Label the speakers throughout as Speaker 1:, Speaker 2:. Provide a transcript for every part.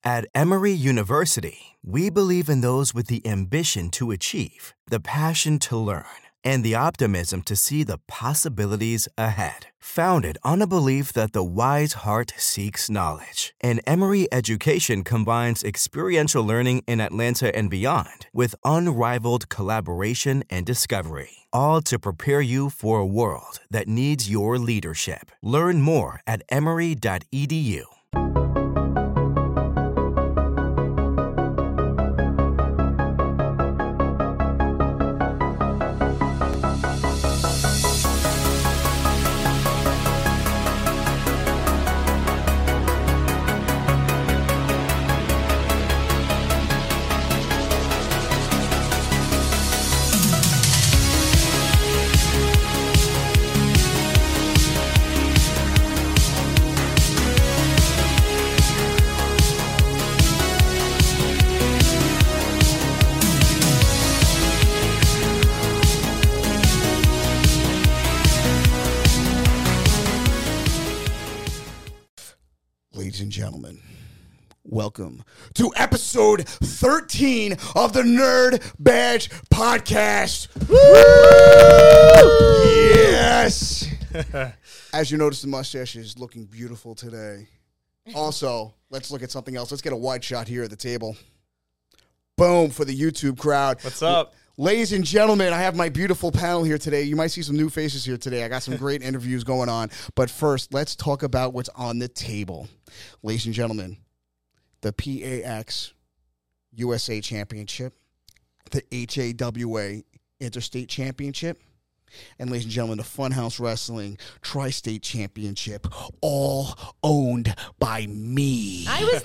Speaker 1: At Emory University, we believe in those with the ambition to achieve, the passion to learn, and the optimism to see the possibilities ahead. Founded on a belief that the wise heart seeks knowledge, and Emory education combines experiential learning in Atlanta and beyond with unrivaled collaboration and discovery, all to prepare you for a world that needs your leadership. Learn more at emory.edu.
Speaker 2: Ladies and gentlemen, welcome to episode 13 of the Nerd Badge Podcast. Woo! Yes! As you notice, the mustache is looking beautiful today. Also, let's look at something else. Let's get a wide shot here at the table. Boom, for the YouTube crowd.
Speaker 3: What's up?
Speaker 2: Ladies and gentlemen, I have my beautiful panel here today. You might see some new faces here today. I got some great interviews going on. But first, let's talk about what's on the table. Ladies and gentlemen, the PAX USA Championship, the HAWA Interstate Championship, and ladies and gentlemen, the Funhouse Wrestling Tri-State Championship, all owned by me.
Speaker 4: I was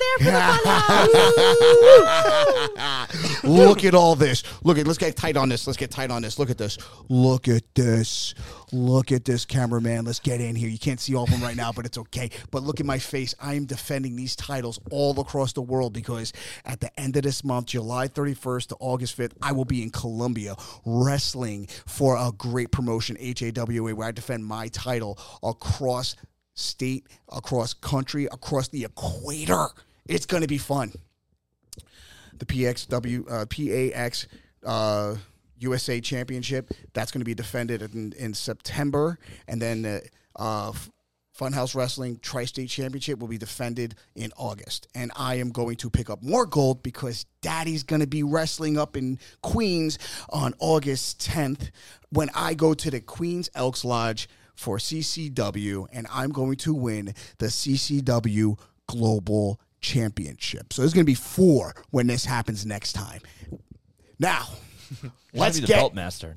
Speaker 4: there for the Funhouse.
Speaker 2: Look at all this. Let's get tight on this. Look at this. Look at this. Look at this, cameraman. Let's get in here. You can't see all of them right now, but it's okay. But look at my face. I am defending these titles all across the world because at the end of this month, July 31st to August 5th, I will be in Colombia wrestling for a great promotion, HAWA, where I defend my title across state, across country, across the equator. It's going to be fun. The PAX USA Championship, that's going to be defended in September. And then the Funhouse Wrestling Tri-State Championship will be defended in August. And I am going to pick up more gold because Daddy's going to be wrestling up in Queens on August 10th when I go to the Queens Elks Lodge for CCW, and I'm going to win the CCW Global Championship. So there's going to be 4 when this happens next time. Now, let's
Speaker 3: get
Speaker 2: get
Speaker 3: the belt master.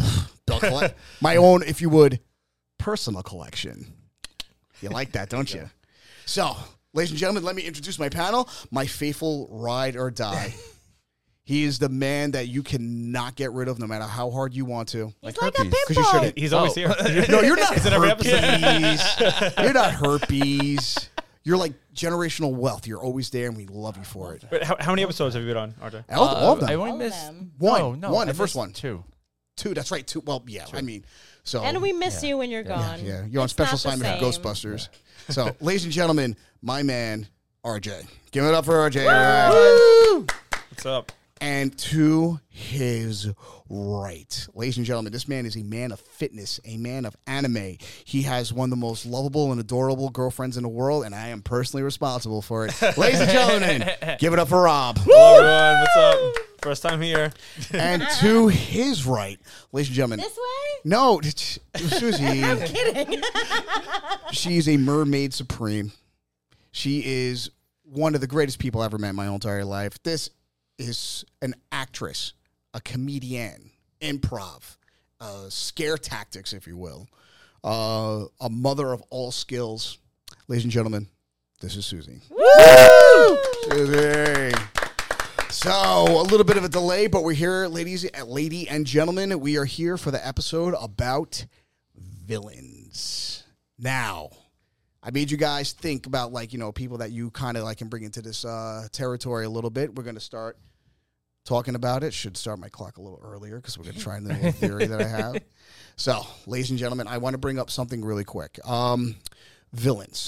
Speaker 2: my own, if you would, personal collection. You like that, don't you? So, ladies and gentlemen, let me introduce my panel. My faithful ride or die. He is the man that you cannot get rid of no matter how hard you want to.
Speaker 4: He's like a pimple.
Speaker 2: Because you shouldn't.
Speaker 3: He's always here.
Speaker 2: No, you're not
Speaker 3: He's in every episode.
Speaker 2: herpes. You're not herpes. You're like generational wealth. You're always there, and we love you for it.
Speaker 3: Wait, how many episodes have you been on, RJ?
Speaker 2: All of them.
Speaker 5: I only
Speaker 4: All of
Speaker 5: missed
Speaker 4: them.
Speaker 2: One.
Speaker 5: No,
Speaker 2: One,
Speaker 5: I
Speaker 2: the first
Speaker 5: missed
Speaker 2: one.
Speaker 5: 2.
Speaker 2: 2, that's right. 2. Well, yeah, I mean, so.
Speaker 4: And we miss you when you're gone.
Speaker 2: Yeah, you're on
Speaker 4: It's
Speaker 2: special
Speaker 4: not the
Speaker 2: assignment for
Speaker 4: same.
Speaker 2: Ghostbusters. So, ladies and gentlemen, my man, RJ. Give it up for RJ.
Speaker 4: Woo!
Speaker 3: What's up?
Speaker 2: And to his right, ladies and gentlemen, this man is a man of fitness, a man of anime. He has one of the most lovable and adorable girlfriends in the world, and I am personally responsible for it. Ladies and gentlemen, give it up for Rob.
Speaker 3: Hello, everyone. What's up? First time here.
Speaker 2: And to his right, ladies and gentlemen.
Speaker 4: This way?
Speaker 2: No, Susie.
Speaker 4: I'm kidding.
Speaker 2: She's a mermaid supreme. She is one of the greatest people I've ever met in my whole entire life. This is an actress, a comedian, improv, scare tactics, if you will, a mother of all skills. Ladies and gentlemen, this is Susie.
Speaker 4: Woo!
Speaker 2: Susie. So, a little bit of a delay, but we're here, lady and gentlemen. We are here for the episode about villains. Now, I made you guys think about, like, you know, people that you kind of like can bring into this territory a little bit. We're going to start talking about it. Should start my clock a little earlier because we're going to try the little theory that I have. So, ladies and gentlemen, I want to bring up something really quick. Villains.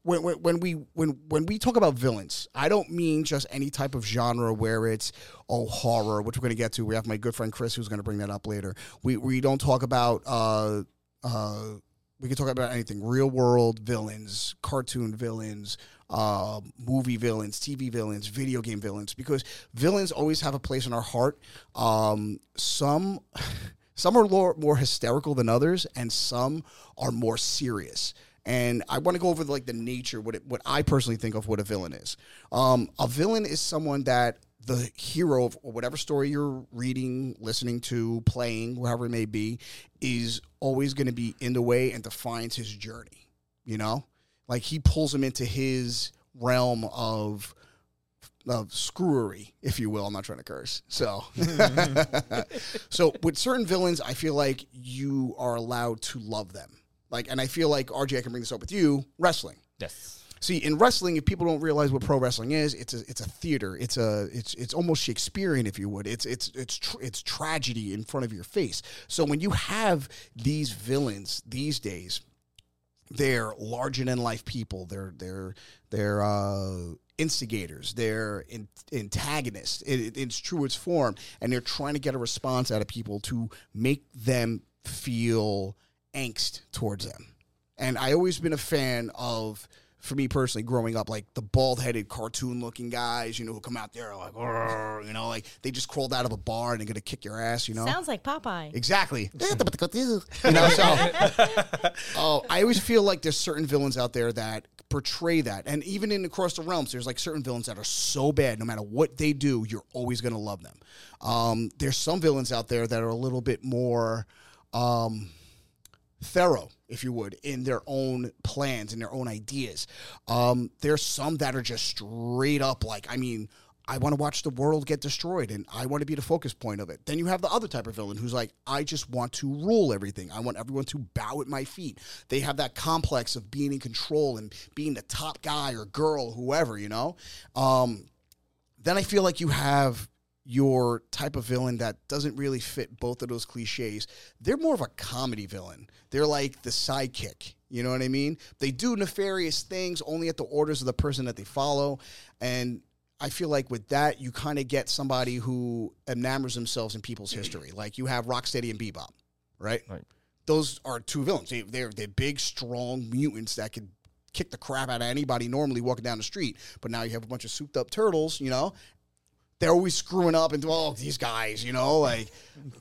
Speaker 2: when we talk about villains, I don't mean just any type of genre where it's horror, which we're going to get to. We have my good friend Chris who's going to bring that up later. We don't talk about we can talk about anything: real world villains, cartoon villains, movie villains, TV villains, video game villains, because villains always have a place in our heart. Some are more hysterical than others, and some are more serious. And I want to go over like the nature, what I personally think of what a villain is. A villain is someone that the hero of whatever story you're reading, listening to, playing, whatever it may be, is always going to be in the way and defines his journey. You know, like he pulls him into his realm of screwery, if you will. I'm not trying to curse. So, so with certain villains, I feel like you are allowed to love them. Like, and I feel like, RJ, I can bring this up with you, wrestling.
Speaker 3: Yes.
Speaker 2: See, in wrestling, if people don't realize what pro wrestling is, it's a theater. It's almost Shakespearean, if you would. It's tragedy in front of your face. So when you have these villains these days, they're larger than life people. They're instigators. They're antagonists. It's true its form, and they're trying to get a response out of people to make them feel angst towards them. And I always been a fan of, for me personally, growing up, like the bald-headed cartoon-looking guys, you know, who come out there like, you know, like they just crawled out of a bar and they're gonna kick your ass, you know.
Speaker 4: Sounds like Popeye.
Speaker 2: Exactly. You know, so I always feel like there's certain villains out there that portray that, and even in Across the Realms, there's like certain villains that are so bad, no matter what they do, you're always gonna love them. There's some villains out there that are a little bit more thorough, if you would, in their own plans and their own ideas. There's some that are just straight up like, I mean, I want to watch the world get destroyed and I want to be the focus point of it. Then you have the other type of villain who's like, I just want to rule everything. I want everyone to bow at my feet. They have that complex of being in control and being the top guy or girl, whoever, you know. Then I feel like you have your type of villain that doesn't really fit both of those cliches. They're more of a comedy villain. They're like the sidekick. You know what I mean? They do nefarious things only at the orders of the person that they follow. And I feel like with that, you kind of get somebody who enamors themselves in people's history. Like you have Rocksteady and Bebop, right? Right. Those are two villains. They're big, strong mutants that could kick the crap out of anybody normally walking down the street. But now you have a bunch of souped up turtles, you know? They're always screwing up and, oh, these guys, you know, like.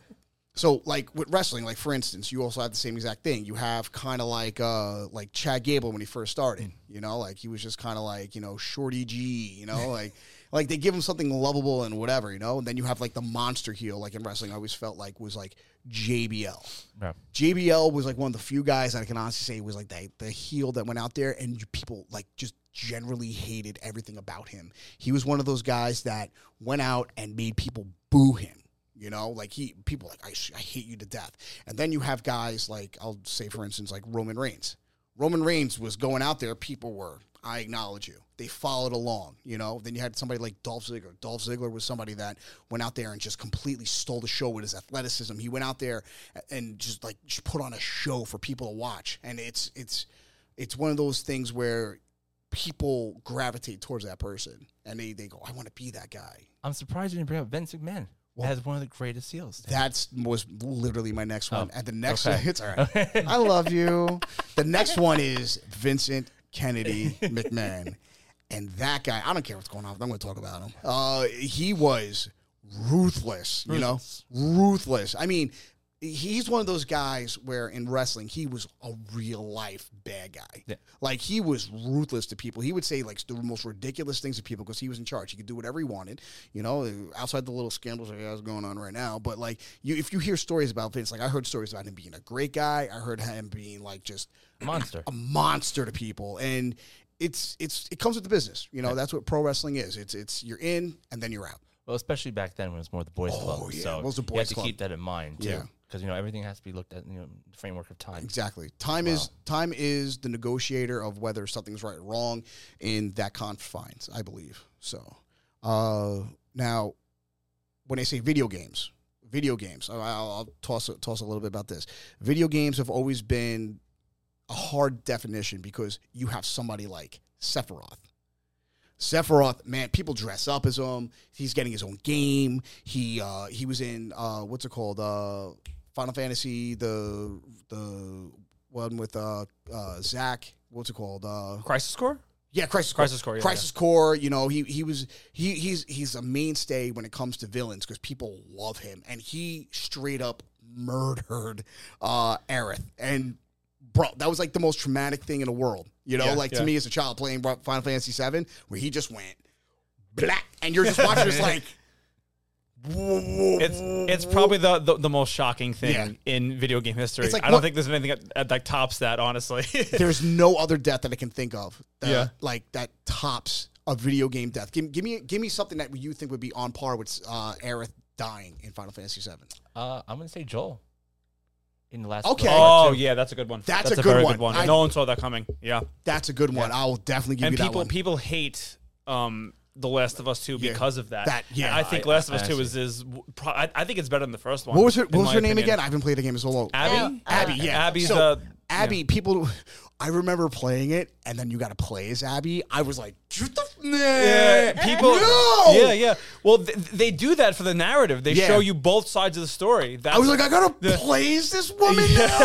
Speaker 2: So, like, with wrestling, like, for instance, you also have the same exact thing. You have kind of like Chad Gable when he first started, you know, like, he was just kind of like, you know, Shorty G, you know, like they give him something lovable and whatever, you know. And then you have, like, the monster heel, like, in wrestling, I always felt like was, like, JBL. Yeah. JBL was, like, one of the few guys that I can honestly say was, like, the heel that went out there and people, like, just generally hated everything about him. He was one of those guys that went out and made people boo him. You know, like people like, I hate you to death. And then you have guys like, I'll say, for instance, like Roman Reigns. Roman Reigns was going out there. People were, I acknowledge you. They followed along, you know. Then you had somebody like Dolph Ziggler. Dolph Ziggler was somebody that went out there and just completely stole the show with his athleticism. He went out there and just put on a show for people to watch. And it's one of those things where people gravitate towards that person. And they go, I want to be that guy.
Speaker 5: I'm surprised you didn't bring up Vince McMahon. As one of the greatest heels.
Speaker 2: That was literally my next one. And the next one, it's all right. I love you. The next one is Vincent Kennedy McMahon. And that guy, I don't care what's going on. I'm going to talk about him. He was ruthless, you know? Ruthless. I mean, he's one of those guys where in wrestling, he was a real life bad guy. Yeah. Like, he was ruthless to people. He would say, like, the most ridiculous things to people because he was in charge. He could do whatever he wanted, you know, outside the little scandals that has going on right now. But, like, if you hear stories about Vince, like, I heard stories about him being a great guy. I heard him being, like, just a monster to people. And it comes with the business. You know, yeah. That's what pro wrestling is. It's you're in and then you're out.
Speaker 5: Well, especially back then when it was more the boys' club.
Speaker 2: Yeah.
Speaker 5: So
Speaker 2: it was the boys'
Speaker 5: you have to
Speaker 2: club.
Speaker 5: keep that in mind, too.
Speaker 2: Yeah.
Speaker 5: Because, you know, everything has to be looked at in the framework of time.
Speaker 2: Exactly. Time is the negotiator of whether something's right or wrong in that confines, I believe. So, now, when I say video games, I'll toss a little bit about this. Video games have always been a hard definition because you have somebody like Sephiroth. Sephiroth, man, people dress up as him. He's getting his own game. He was in what's it called? Final Fantasy, the one with Zach. What's it called?
Speaker 3: Crisis Core?
Speaker 2: Yeah, Crisis
Speaker 3: Core. Yeah,
Speaker 2: Crisis Core. You know, he's a mainstay when it comes to villains because people love him, and he straight up murdered Aerith. And bro, that was like the most traumatic thing in the world. You know, to me as a child playing Final Fantasy VII, where he just went black, and you're just watching this like.
Speaker 3: It's probably the most shocking thing in video game history.
Speaker 2: Like,
Speaker 3: I don't think there's anything that tops that, honestly.
Speaker 2: There's no other death that I can think of
Speaker 3: Yeah.
Speaker 2: like that tops a video game death. Give me something that you think would be on par with Aerith dying in Final Fantasy VII.
Speaker 5: I'm gonna say Joel. In the last.
Speaker 2: Okay.
Speaker 3: Oh, yeah, that's a good one.
Speaker 2: That's a good
Speaker 3: very
Speaker 2: one.
Speaker 3: good one.
Speaker 2: I-
Speaker 3: No one saw that coming. Yeah.
Speaker 2: That's a good one. I will definitely give
Speaker 3: And
Speaker 2: you that one.
Speaker 3: people hate The Last of Us 2 because of that.
Speaker 2: Yeah.
Speaker 3: I think Last of Us 2 I think it's better than the first one.
Speaker 2: What was her
Speaker 3: in my
Speaker 2: name
Speaker 3: opinion.
Speaker 2: again? I haven't played the game in so long.
Speaker 3: Abby?
Speaker 2: Abby, yeah.
Speaker 3: Abby's
Speaker 2: Abby, people. I remember playing it, and then you got to play as Abby. I was like,
Speaker 3: people.
Speaker 2: No!
Speaker 3: Yeah. Well, they do that for the narrative. They
Speaker 2: Yeah.
Speaker 3: show you both sides of the story.
Speaker 2: I was like, I gotta play as this woman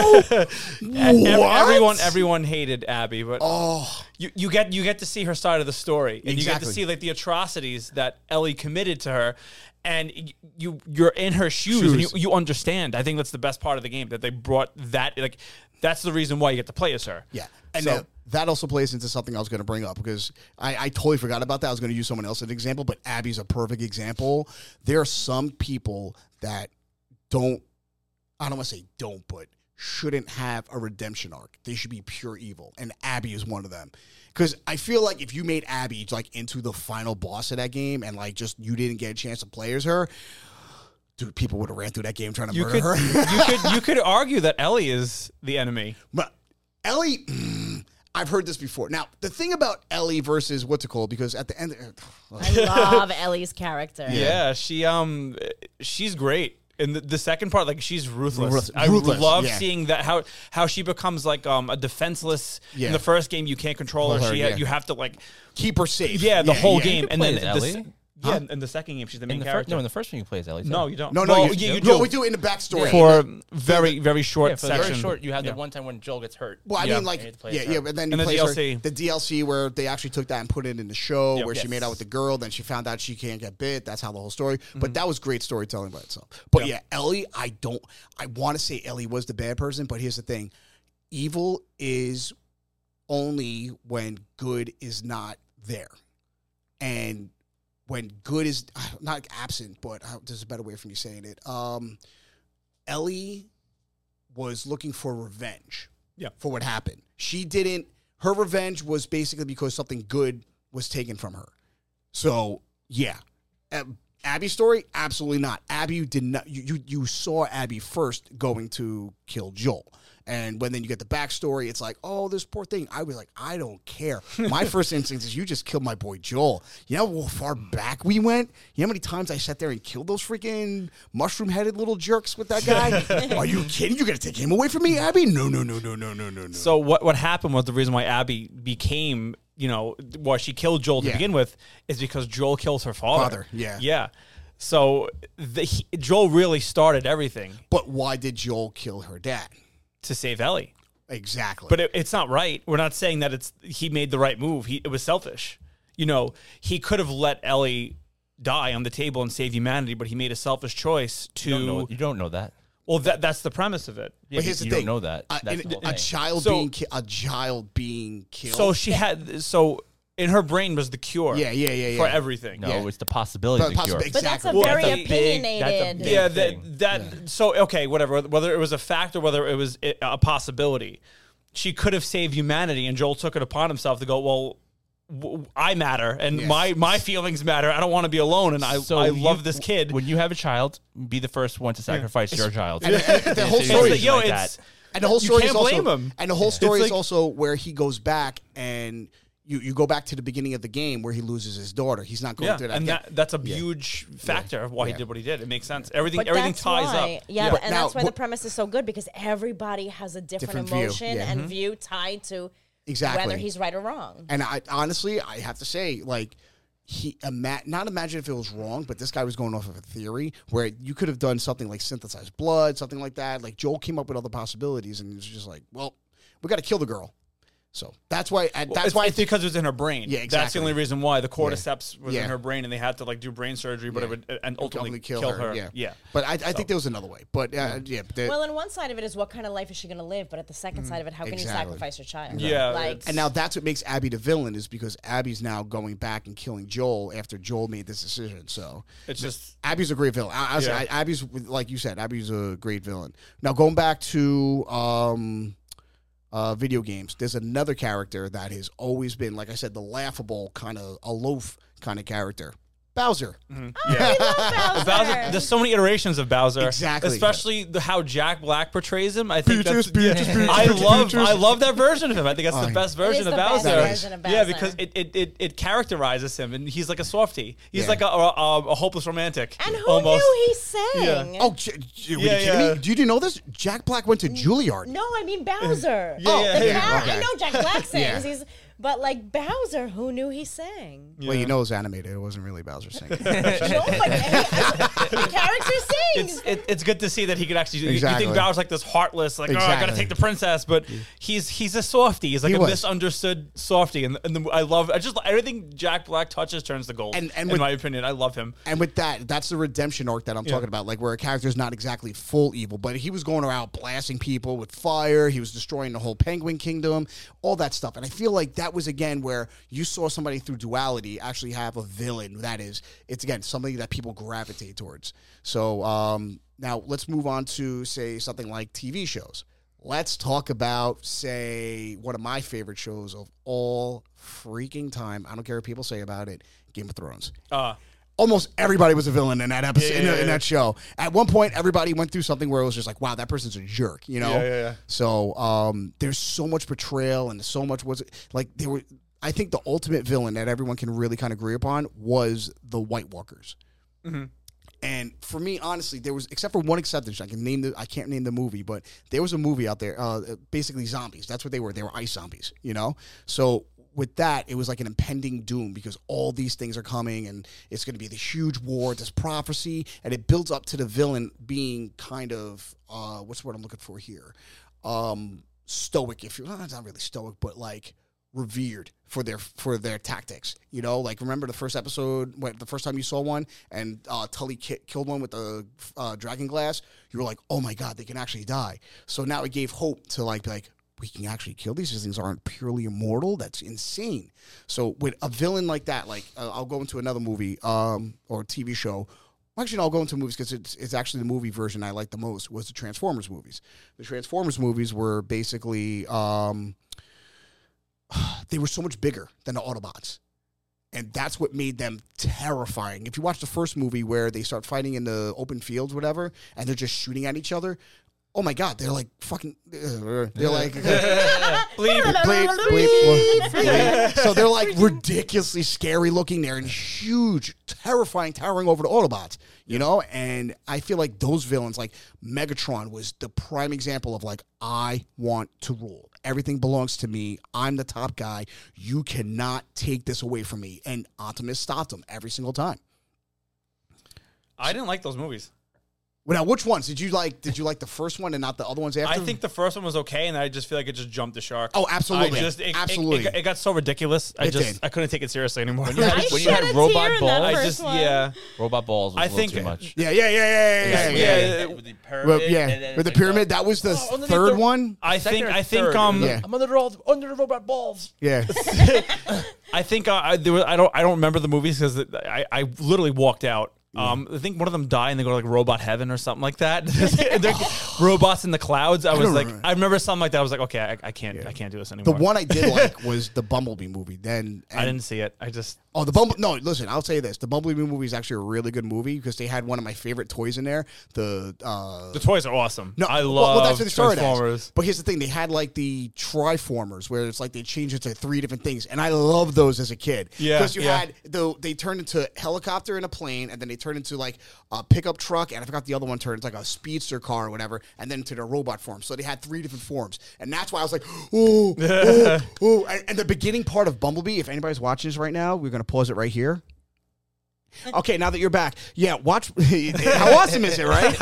Speaker 2: now. What?
Speaker 3: Everyone hated Abby, but you get to see her side of the story, and you get to
Speaker 2: Exactly.
Speaker 3: see like the atrocities that Ellie committed to her, and you're in her shoes. And you understand. I think that's the best part of the game, that they brought that, like, that's the reason why you get to play as her.
Speaker 2: Yeah. And
Speaker 3: So-
Speaker 2: that also plays into something I was going to bring up because I totally forgot about that. I was going to use someone else as an example, but Abby's a perfect example. There are some people that I don't want to say don't, but shouldn't have a redemption arc. They should be pure evil. And Abby is one of them. Because I feel like if you made Abby like into the final boss of that game and like just you didn't get a chance to play as her, dude, people would have ran through that game trying to murder her.
Speaker 3: you could argue that Ellie is the enemy.
Speaker 2: But Ellie, I've heard this before. Now, the thing about Ellie versus what's it called? Because at the end,
Speaker 4: I love Ellie's character.
Speaker 3: Yeah, she's great. In the second part, like, she's ruthless. I
Speaker 2: Ruthless,
Speaker 3: love
Speaker 2: yeah.
Speaker 3: seeing that how she becomes like a defenseless.
Speaker 2: Yeah.
Speaker 3: In the first game, you can't control her.
Speaker 2: Hold her, yeah.
Speaker 3: You have to like
Speaker 2: keep her safe.
Speaker 3: the whole game, and
Speaker 5: play
Speaker 3: then
Speaker 5: as Ellie?
Speaker 3: in the second game, she's the main
Speaker 5: In the
Speaker 3: character.
Speaker 5: in the first one you play as Ellie. too.
Speaker 3: No, you don't.
Speaker 2: No,
Speaker 3: Well,
Speaker 2: you
Speaker 3: you
Speaker 2: do.
Speaker 3: do.
Speaker 2: We do it in the backstory.
Speaker 3: For very short
Speaker 5: Yeah, for the
Speaker 3: section.
Speaker 5: very short, you have the one time when Joel gets hurt.
Speaker 2: Well, I
Speaker 3: Yeah.
Speaker 2: mean, like,
Speaker 5: You had to play
Speaker 2: yeah,
Speaker 5: as her.
Speaker 2: yeah, but then
Speaker 3: And
Speaker 2: you
Speaker 3: the
Speaker 2: play
Speaker 3: DLC.
Speaker 2: the DLC where they actually took that and put it in the show
Speaker 3: Yep.
Speaker 2: where she
Speaker 5: Yes.
Speaker 2: made out with the girl, then she found out she can't get bit. That's how the whole story. But that was great storytelling by itself. But yeah, Ellie, I want to say Ellie was the bad person, but here's the thing: evil is only when good is not there, and when good is not absent, but there's a better way for me saying it. Ellie was looking for revenge for what happened. She didn't. Her revenge was basically because something good was taken from her. So, yeah. Abby's story? Absolutely not. Abby did not. You saw Abby first going to kill Joel. And when then you get the backstory, it's like, oh, this poor thing. I was like, I don't care. My first instinct is you just killed my boy Joel. You know how far back we went? You know how many times I sat there and killed those freaking mushroom-headed little jerks with that guy? Are you kidding? You're going to take him away from me, Abby? No.
Speaker 3: So what happened was the reason why Abby became, why she killed Joel to
Speaker 2: Yeah.
Speaker 3: begin with is because Joel kills her father.
Speaker 2: Yeah.
Speaker 3: Yeah. So Joel really started everything
Speaker 2: But why did Joel kill her dad?
Speaker 3: to save Ellie.
Speaker 2: Exactly.
Speaker 3: But it's not right. We're not saying that he made the right move. It was selfish. He could have let Ellie die on the table and save humanity, but he made a selfish choice to.
Speaker 5: You don't know that.
Speaker 3: Well, that's the premise of it.
Speaker 5: Yeah,
Speaker 2: here's the
Speaker 5: you
Speaker 2: thing.
Speaker 5: don't know that. That's the whole
Speaker 2: a
Speaker 5: thing.
Speaker 2: child
Speaker 3: So-
Speaker 2: being killed.
Speaker 3: So she had. So in her brain was the cure.
Speaker 2: Yeah.
Speaker 3: For everything.
Speaker 5: No,
Speaker 2: Yeah.
Speaker 5: it's the possibility of the cure.
Speaker 2: Possibility.
Speaker 4: But that's a
Speaker 2: Exactly.
Speaker 4: very
Speaker 5: That's a big-
Speaker 4: opinionated.
Speaker 5: that's a
Speaker 3: Yeah,
Speaker 5: thing.
Speaker 3: so okay, whatever. Whether it was a fact or whether it was a possibility, she could have saved humanity, and Joel took it upon himself to go, well, I matter, and
Speaker 2: Yes.
Speaker 3: my feelings matter. I don't want to be alone, and I love this kid.
Speaker 5: When you have a child, be the first one to sacrifice your child.
Speaker 2: And the whole
Speaker 5: It's
Speaker 2: story,
Speaker 5: like that.
Speaker 2: and the whole
Speaker 3: you
Speaker 2: story
Speaker 3: can't
Speaker 2: is also,
Speaker 3: blame him.
Speaker 2: and the whole story
Speaker 3: It's
Speaker 2: is
Speaker 3: like-
Speaker 2: also where he goes back and you go back to the beginning of the game where he loses his daughter. He's not going through that.
Speaker 3: And
Speaker 2: again.
Speaker 3: that's a huge factor of why he did what he did. It makes sense. Everything
Speaker 4: that's
Speaker 3: ties
Speaker 4: why,
Speaker 3: up.
Speaker 4: Yeah,
Speaker 2: But
Speaker 4: and
Speaker 2: now,
Speaker 4: that's why the premise is so good because everybody has a different
Speaker 2: view,
Speaker 4: emotion
Speaker 2: yeah.
Speaker 4: and view tied to
Speaker 2: Exactly.
Speaker 4: whether he's right or wrong.
Speaker 2: And I honestly, I have to say, like, not imagine if it was wrong, but this guy was going off of a theory where you could have done something like synthesized blood, something like that. Like Joel came up with other possibilities, and it's just like, well, we got to kill the girl. So that's why.
Speaker 3: It's because it was in her brain.
Speaker 2: Yeah, exactly.
Speaker 3: That's the only reason why the cordyceps was
Speaker 2: Yeah.
Speaker 3: in her brain, and they had to like do brain surgery, but it would and ultimately
Speaker 2: kill her. Yeah. But I think there was another way. But
Speaker 4: Well, and one side of it is what kind of life is she going to live, but at the second side of it, how can you
Speaker 2: Exactly.
Speaker 4: sacrifice your child?
Speaker 3: Yeah,
Speaker 4: like
Speaker 2: and now that's what makes Abby the villain is because Abby's now going back and killing Joel after Joel made this decision. So
Speaker 3: it's just
Speaker 2: Abby's a great villain. Abby's like you said, Abby's a great villain. Now going back to video games, there's another character that has always been, like I said, the laughable kind of aloof kind of character, Bowser.
Speaker 3: Bowser. There's so many iterations of Bowser,
Speaker 2: Exactly.
Speaker 3: Especially how Jack Black portrays him. I think
Speaker 2: Peaches,
Speaker 3: that's,
Speaker 2: Peaches,
Speaker 3: I love that version of him. I think that's the best
Speaker 4: It
Speaker 3: version
Speaker 4: is
Speaker 3: of
Speaker 4: the best
Speaker 3: Bowser.
Speaker 4: version of
Speaker 3: Yeah,
Speaker 4: Bowser.
Speaker 3: because it characterizes him, and he's like a softie. He's
Speaker 2: Yeah.
Speaker 3: like a hopeless romantic.
Speaker 4: and who
Speaker 3: almost.
Speaker 4: knew he sang?
Speaker 2: Oh, were you kidding me? Did you know this? Jack Black went to Juilliard.
Speaker 4: No, I mean Bowser.
Speaker 3: Yeah,
Speaker 4: the
Speaker 3: yeah.
Speaker 4: character.
Speaker 2: Okay.
Speaker 4: I know Jack Black sings.
Speaker 2: Yeah.
Speaker 4: But like Bowser, who knew he sang?
Speaker 2: Well, you know it was animated. It wasn't really Bowser singing.
Speaker 4: No, but the character sings.
Speaker 3: It's good to see that he could actually.
Speaker 2: Exactly.
Speaker 3: You think Bowser's like this heartless, like oh, I
Speaker 2: Exactly.
Speaker 3: gotta take the princess, but he's a softie. He's like
Speaker 2: He
Speaker 3: a
Speaker 2: was.
Speaker 3: misunderstood softie, and I just everything Jack Black touches turns to gold.
Speaker 2: And
Speaker 3: in
Speaker 2: with-
Speaker 3: my opinion, I love him.
Speaker 2: And with that's the redemption arc that I'm talking about, like where a character's not exactly full evil, but he was going around blasting people with fire. He was destroying the whole Penguin Kingdom, all that stuff. And I feel like that was, again, where you saw somebody through duality actually have a villain that is, it's, again, something that people gravitate towards. So now let's move on to, say, something like TV shows. Let's talk about, say, one of my favorite shows of all freaking time. I don't care what people say about it, Game of Thrones. Almost everybody was a villain in that episode, in that show. At one point, everybody went through something where it was just like, wow, that person's a jerk, you know?
Speaker 3: Yeah.
Speaker 2: So there's so much betrayal and so much I think the ultimate villain that everyone can really kind of agree upon was the White Walkers.
Speaker 3: Mm-hmm.
Speaker 2: And for me, honestly, there was, except for one exception, I can't name the movie, but there was a movie out there, basically zombies. That's what they were. They were ice zombies, you know? So with that, it was like an impending doom because all these things are coming and it's going to be this huge war, this prophecy, and it builds up to the villain being kind of, what's the word I'm looking for here? Stoic, it's not really stoic, but like revered for their tactics, you know, like remember the first episode when the first time you saw one and Tully killed one with the dragon glass, you were like, oh my god, they can actually die. So now it gave hope to like we can actually kill these things aren't purely immortal. That's insane. So with a villain like that, like I'll go into another movie or TV show. Actually, no, I'll go into movies because it's actually the movie version I like the most was the Transformers movies. The Transformers movies were basically they were so much bigger than the Autobots. And that's what made them terrifying. If you watch the first movie where they start fighting in the open fields, whatever, and they're just shooting at each other, oh my god, they're like fucking. They're like bleep, bleep, bleep, bleep. So they're like ridiculously scary looking. They're huge, terrifying, towering over the Autobots. You know, and I feel like those villains, like Megatron, was the prime example of like I want to rule. Everything belongs to me. I'm the top guy. You cannot take this away from me. And Optimus stopped him every single time.
Speaker 3: I didn't like those movies.
Speaker 2: Well, now, which ones did you like? Did you like the first one and not the other ones after?
Speaker 3: I think the first one was okay, and I just feel like it just jumped the shark.
Speaker 2: Oh, absolutely.
Speaker 3: Absolutely. It got so ridiculous. I couldn't take it seriously anymore.
Speaker 5: When you had
Speaker 4: shed a
Speaker 5: robot
Speaker 4: tear in that
Speaker 5: balls,
Speaker 4: first one.
Speaker 5: robot balls was
Speaker 3: I
Speaker 5: a little
Speaker 3: think-
Speaker 5: too much.
Speaker 2: Yeah.
Speaker 5: With the pyramid.
Speaker 2: With the pyramid, that was the
Speaker 5: underneath
Speaker 2: third
Speaker 5: the-
Speaker 2: one.
Speaker 3: I think
Speaker 2: Yeah.
Speaker 5: I'm under the robot balls.
Speaker 2: Yeah.
Speaker 3: I think I don't remember the movies because I literally walked out. I think one of them died and they go to like robot heaven or something like that. They're robots in the clouds. I remember something like that. I was like, okay, I can't do this
Speaker 2: The
Speaker 3: anymore.
Speaker 2: one I did like was the Bumblebee movie. Then
Speaker 3: I didn't see it.
Speaker 2: Oh, the Bumblebee. No, listen, I'll tell you this. The Bumblebee movie is actually a really good movie because they had one of my favorite toys in there. The
Speaker 3: toys are awesome.
Speaker 2: No,
Speaker 3: I love
Speaker 2: that's what they started
Speaker 3: Transformers.
Speaker 2: as. But here's the thing: they had like the Triformers, where it's like they changed it to 3 different things, and I loved those as a kid.
Speaker 3: Yeah,
Speaker 2: because you had they turned into helicopter and a plane, and then they turned into like a pickup truck, and I forgot the other one turned into like a speedster car or whatever, and then to the robot form. So they had 3 different forms, and that's why I was like, oh. And the beginning part of Bumblebee, if anybody's watching this right now, we're gonna pause it right here. Okay, now that you're back, watch. How awesome is it, right?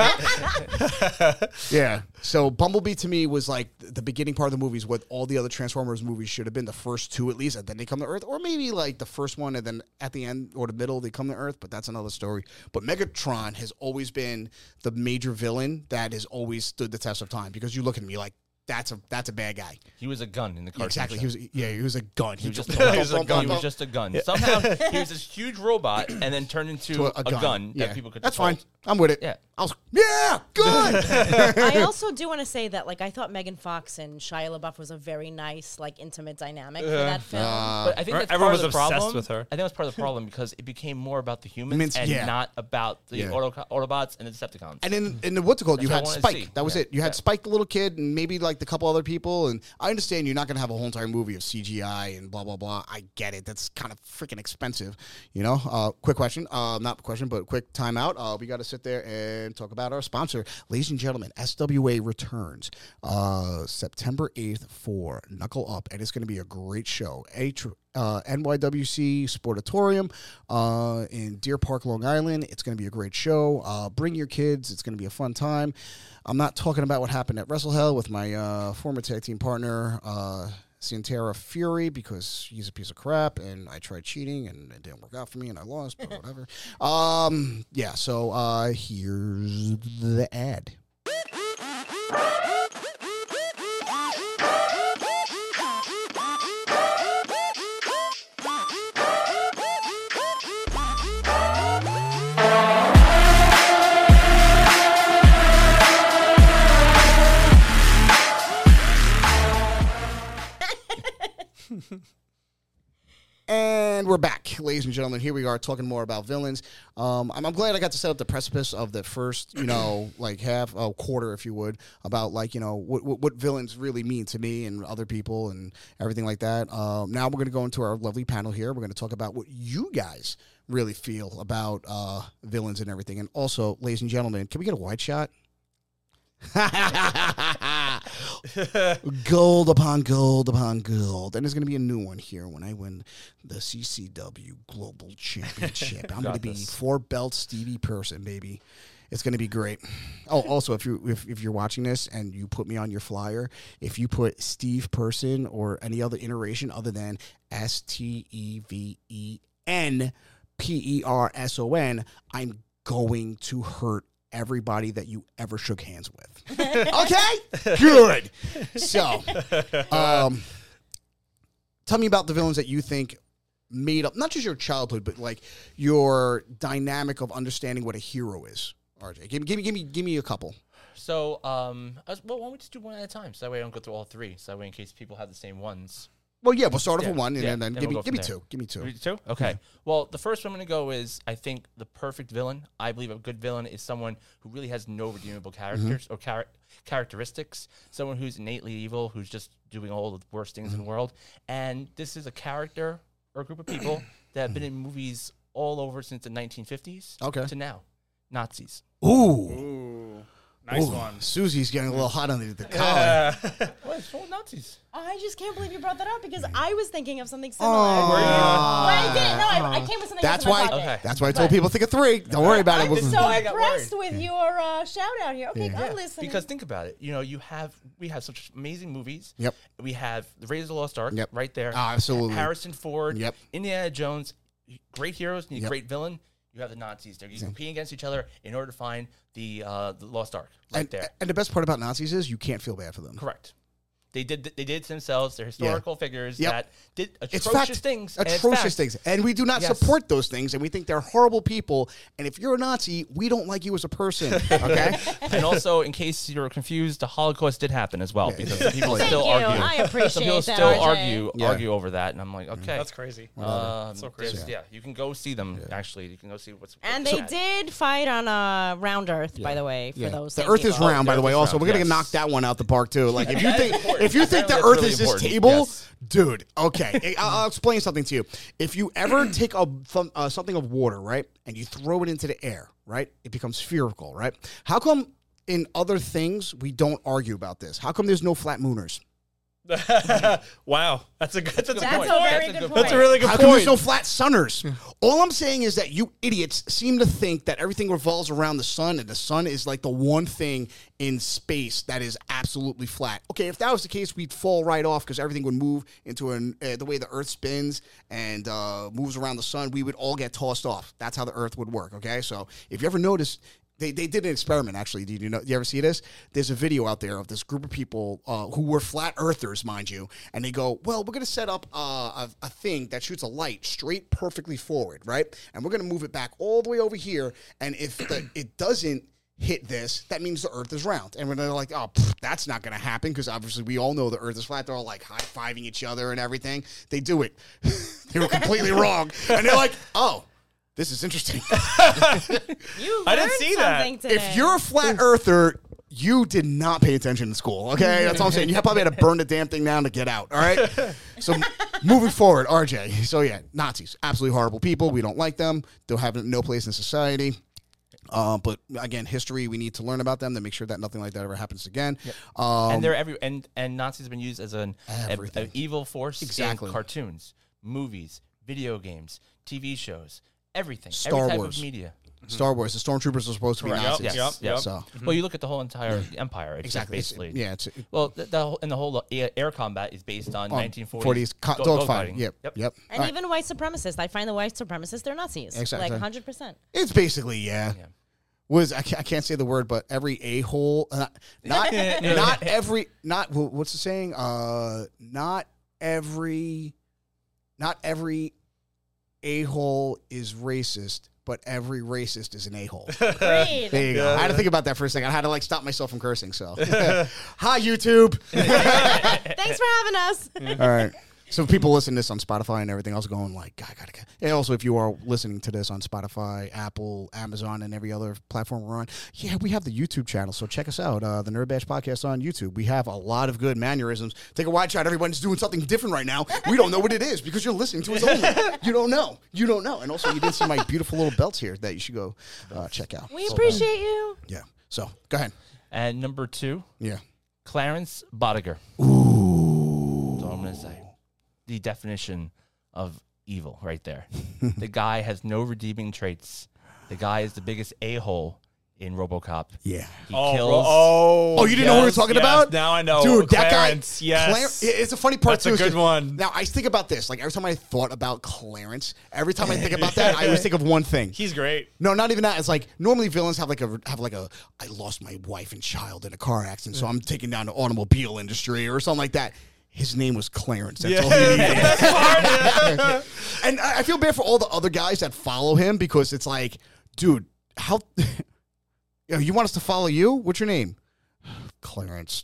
Speaker 2: Yeah. So Bumblebee to me was like the beginning part of the movies. What all the other Transformers movies should have been, the first 2 at least, and then they come to Earth, or maybe like the first one, and then at the end or the middle they come to Earth. But that's another story. But Megatron has always been the major villain that has always stood the test of time, because you look at me like, that's a bad guy.
Speaker 5: He was a gun in the cartoon.
Speaker 2: Exactly.
Speaker 5: show.
Speaker 2: He was a gun.
Speaker 5: He was just
Speaker 3: He was a gun.
Speaker 5: He was just a gun. Somehow he was this huge robot and then turned into a gun that people could.
Speaker 2: That's
Speaker 5: control.
Speaker 2: fine. I'm with it.
Speaker 5: Yeah.
Speaker 2: Good.
Speaker 4: I also do want to say that, like, I thought Megan Fox and Shia LaBeouf was a very nice, like, intimate dynamic for that film.
Speaker 5: But I think that's
Speaker 3: everyone
Speaker 5: part of the
Speaker 3: was obsessed
Speaker 5: problem.
Speaker 3: with her.
Speaker 5: I think that's part of the problem because it became more about the humans and not about the Autobots and the Decepticons.
Speaker 2: And in the what's it called? You
Speaker 5: That's
Speaker 2: had
Speaker 5: what I wanted to
Speaker 2: Spike.
Speaker 5: see.
Speaker 2: That was
Speaker 5: Yeah.
Speaker 2: it. You had
Speaker 5: Yeah.
Speaker 2: Spike, the little kid, and maybe like the couple other people. And I understand you're not going to have a whole entire movie of CGI and blah blah blah. I get it. That's kind of freaking expensive, you know. Quick question, not question, but quick timeout. We got to sit there and talk about our sponsor, ladies and gentlemen. SWA returns September 8th for Knuckle Up, and it's going to be a great show. NYWC Sportatorium in Deer Park, Long Island. It's going to be a great show. Bring your kids. It's going to be a fun time. I'm not talking about what happened at Wrestle Hell with my former tag team partner, Santera Fury, because he's a piece of crap, and I tried cheating, and it didn't work out for me, and I lost, but whatever. So here's the ad. And we're back, ladies and gentlemen. Here we are talking more about villains. I'm glad I got to set up the precipice of the first, like quarter, if you would, about like, what villains really mean to me and other people and everything like that. Now we're going to go into our lovely panel here. We're going to talk about what you guys really feel about villains and everything. And also, ladies and gentlemen, can we get a wide shot? Gold upon gold upon gold. And there's going to be a new one here when I win the CCW Global Championship. I'm going to be 4 belt Stevie Person, baby. It's going to be great. Oh, also, if you're watching this and you put me on your flyer, if you put Steve Person or any other iteration other than STEVENPERSON, I'm going to hurt everybody that you ever shook hands with. Okay? Good. So, tell me about the villains that you think made up, not just your childhood, but like your dynamic of understanding what a hero is. RJ, give me a couple.
Speaker 5: So, why don't we just do one at a time? So that way I don't go through all 3. So that way in case people have the same ones.
Speaker 2: Well, yeah, we'll start off with one, and then give
Speaker 5: we'll
Speaker 2: me
Speaker 5: go from
Speaker 2: 2. Give me 2.
Speaker 5: 2? Okay. Well, the first one I'm going to go is, I think, the perfect villain. I believe a good villain is someone who really has no redeemable characters or characteristics. Someone who's innately evil, who's just doing all the worst things in the world. And this is a character or a group of people that have been in movies all over since the 1950s to now. Nazis.
Speaker 2: Ooh.
Speaker 3: Nice one.
Speaker 2: Susie's getting a little hot under the collar.
Speaker 5: What's wrong with Nazis?
Speaker 4: I just can't believe you brought that up because I was thinking of something similar. I didn't. No, I came with something.
Speaker 2: That's
Speaker 4: else in my
Speaker 2: why.
Speaker 4: pocket.
Speaker 2: That's why I told people to think of 3. Don't worry about it.
Speaker 4: I'm so impressed with your shout out here. Okay, I'm listening.
Speaker 5: Because think about it. We have such amazing movies.
Speaker 2: Yep.
Speaker 5: We have The Raiders of the Lost Ark right there.
Speaker 2: Absolutely.
Speaker 5: Harrison Ford.
Speaker 2: Yep.
Speaker 5: Indiana Jones. Great heroes and a great villain. You have the Nazis there. You compete against each other in order to find the Lost Ark there.
Speaker 2: And the best part about Nazis is you can't feel bad for them.
Speaker 5: Correct. They did it to themselves. They're historical figures
Speaker 2: Yep.
Speaker 5: that did
Speaker 2: It's
Speaker 5: atrocious
Speaker 2: fact.
Speaker 5: things. and it's
Speaker 2: Atrocious
Speaker 5: fact.
Speaker 2: things. And we do not
Speaker 5: Yes.
Speaker 2: support those things, and we think they're horrible people. And if you're a Nazi, we don't like you as a person, okay?
Speaker 5: And also, in case you're confused, the Holocaust did happen as well because some people
Speaker 4: Thank
Speaker 5: still
Speaker 4: you.
Speaker 5: argue.
Speaker 4: I appreciate
Speaker 5: Some people
Speaker 4: that,
Speaker 5: still
Speaker 4: RJ.
Speaker 5: argue over that, and I'm like, okay,
Speaker 3: That's crazy.
Speaker 5: So
Speaker 3: crazy.
Speaker 5: Yeah, you can go see them. Actually, you can go see what's.
Speaker 4: And they did fight on a round Earth, by the way, for those.
Speaker 2: The
Speaker 4: same
Speaker 2: Earth is
Speaker 4: people.
Speaker 2: round, by the way.
Speaker 5: Earth is
Speaker 2: Also,
Speaker 5: round,
Speaker 2: we're gonna
Speaker 5: yes.
Speaker 2: knock that one out the park too. Like if you
Speaker 5: That is
Speaker 2: think
Speaker 5: important.
Speaker 2: if you think the
Speaker 5: Apparently
Speaker 2: Earth
Speaker 5: that's
Speaker 2: is
Speaker 5: really
Speaker 2: this
Speaker 5: important.
Speaker 2: table,
Speaker 5: Yes.
Speaker 2: dude. Okay, I'll explain something to you. If you ever take something of water, right, and you throw it into the air, right, it becomes spherical, right? How come in other things we don't argue about this? How come there's no flat mooners?
Speaker 3: Wow, that's a good. That's a
Speaker 4: That's
Speaker 3: point.
Speaker 4: a very
Speaker 5: That's a
Speaker 4: good
Speaker 5: good
Speaker 4: point.
Speaker 3: That's a really good
Speaker 2: How come there's
Speaker 3: point.
Speaker 2: no flat sunners? All I'm saying is that you idiots seem to think that everything revolves around the sun, and the sun is like the one thing in space that is absolutely flat. Okay, if that was the case, we'd fall right off because everything would move into the way the Earth spins and moves around the sun. We would all get tossed off. That's how the Earth would work. Okay, so if you ever notice. They did an experiment, actually. Did you ever see this? There's a video out there of this group of people who were flat earthers, mind you, and they go, well, we're going to set up a thing that shoots a light straight perfectly forward, right? And we're going to move it back all the way over here, and if it doesn't hit this, that means the Earth is round. And when they're like, oh, that's not going to happen, because obviously we all know the Earth is flat. They're all like high-fiving each other and everything. They do it. They were completely wrong. And they're like, oh, this is interesting.
Speaker 4: You
Speaker 3: I didn't
Speaker 4: learned
Speaker 3: see that.
Speaker 4: something today.
Speaker 2: If you're a flat earther, you did not pay attention in school, okay? That's all I'm saying. You probably had to burn the damn thing down to get out, all right? So moving forward, RJ. So yeah, Nazis, absolutely horrible people. We don't like them. They'll have no place in society. But again, history, we need to learn about them to make sure that nothing like that ever happens again.
Speaker 5: And they're and Nazis have been used as an
Speaker 2: Everything.
Speaker 5: evil force
Speaker 2: Exactly.
Speaker 5: in cartoons, movies, video games, TV shows, everything,
Speaker 2: Star
Speaker 5: every type
Speaker 2: Wars.
Speaker 5: of media.
Speaker 2: Star Wars, the stormtroopers are supposed to be
Speaker 3: Correct.
Speaker 2: Nazis.
Speaker 3: Yep, yep.
Speaker 2: So
Speaker 5: Well, you look at the whole entire empire. It's
Speaker 2: exactly.
Speaker 5: just basically.
Speaker 2: It's
Speaker 5: Well, the whole air combat is based on 1940s
Speaker 2: 40s dogfighting. Yep.
Speaker 5: Yep.
Speaker 2: Yep.
Speaker 4: And
Speaker 2: All right.
Speaker 4: even white supremacists. I find the white supremacists, they're Nazis.
Speaker 2: Exactly.
Speaker 4: Like 100%.
Speaker 2: It's basically, yeah. I can't say the word, but every a-hole, not every, what's the saying? Not every a-hole is racist, but every racist is an a-hole.
Speaker 4: Great.
Speaker 2: There you go. I had to think about that for a second. I had to stop myself from cursing. So, hi YouTube.
Speaker 4: Thanks for having us.
Speaker 2: All right. So people listen to this on Spotify and everything else going like, I gotta get. And also, if you are listening to this on Spotify, Apple, Amazon, and every other platform we're on, yeah, we have the YouTube channel. So check us out, the Nerd Bash Podcast on YouTube. We have a lot of good mannerisms. Take a wide shot. Everyone's doing something different right now. We don't know what it is because you're listening to us only. You don't know. You don't know. And also, you didn't see my beautiful little belts here that you should go check out.
Speaker 4: We appreciate you.
Speaker 2: Yeah. So go ahead.
Speaker 5: And number 2,
Speaker 2: Yeah.
Speaker 5: Clarence Boddicker. Ooh. That's all I'm gonna say. The definition of evil, right there. The guy has no redeeming traits. The guy is the biggest a-hole in RoboCop.
Speaker 2: Yeah.
Speaker 5: He kills.
Speaker 2: Oh, you didn't know what we were talking about?
Speaker 3: Now I know.
Speaker 2: Dude,
Speaker 3: Clarence,
Speaker 2: that guy.
Speaker 3: yes.
Speaker 2: It's a funny part
Speaker 3: That's
Speaker 2: too.
Speaker 3: a
Speaker 2: is
Speaker 3: good
Speaker 2: 'cause
Speaker 3: one.
Speaker 2: Now I think about this. Like every time I thought about Clarence, every time I think about that, I always think of one thing.
Speaker 3: He's great.
Speaker 2: No, not even that. It's like normally villains have like a I lost my wife and child in a car accident, so I'm taking down the automobile industry or something like that. His name was Clarence. That's all he needed. And I feel bad for all the other guys that follow him because it's like, dude, how you want us to follow you? What's your name? Clarence.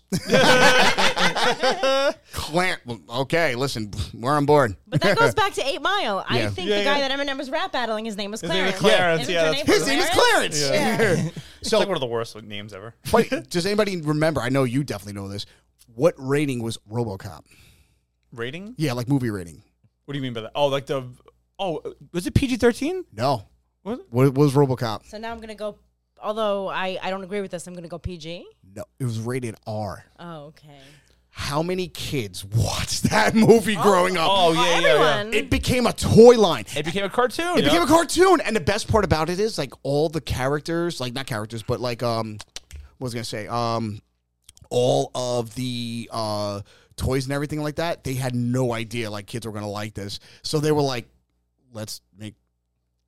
Speaker 2: Okay, listen, we're on board.
Speaker 4: But that goes back to 8 Mile. I
Speaker 2: Yeah.
Speaker 4: think
Speaker 3: Yeah,
Speaker 4: the guy
Speaker 3: yeah.
Speaker 4: that Eminem was rap battling, his name was
Speaker 3: name is
Speaker 4: Clarence.
Speaker 3: Clarence,
Speaker 4: Isn't
Speaker 3: yeah,
Speaker 4: your
Speaker 3: that's
Speaker 2: His name is Clarence.
Speaker 4: Yeah.
Speaker 3: It's
Speaker 2: So,
Speaker 3: like one of the worst names ever.
Speaker 2: funny, does anybody remember? I know you definitely know this. What rating was RoboCop?
Speaker 3: Rating?
Speaker 2: Yeah, like movie rating.
Speaker 3: What do you mean by that? Oh, like the. Oh, was it PG-13?
Speaker 2: No.
Speaker 3: What?
Speaker 2: What was RoboCop?
Speaker 4: So now I'm going to go, although I don't agree with this, I'm going to go PG.
Speaker 2: No, it was rated R.
Speaker 4: Oh, okay.
Speaker 2: How many kids watched that movie growing up?
Speaker 3: Oh, yeah, yeah, yeah.
Speaker 4: Everyone.
Speaker 2: It became a toy line.
Speaker 5: It became a cartoon.
Speaker 2: It became a cartoon, and the best part about it is like all the characters, like not characters, but like what was I gonna say? All of the toys and everything like that. They had no idea like kids were gonna like this, so they were like, "Let's make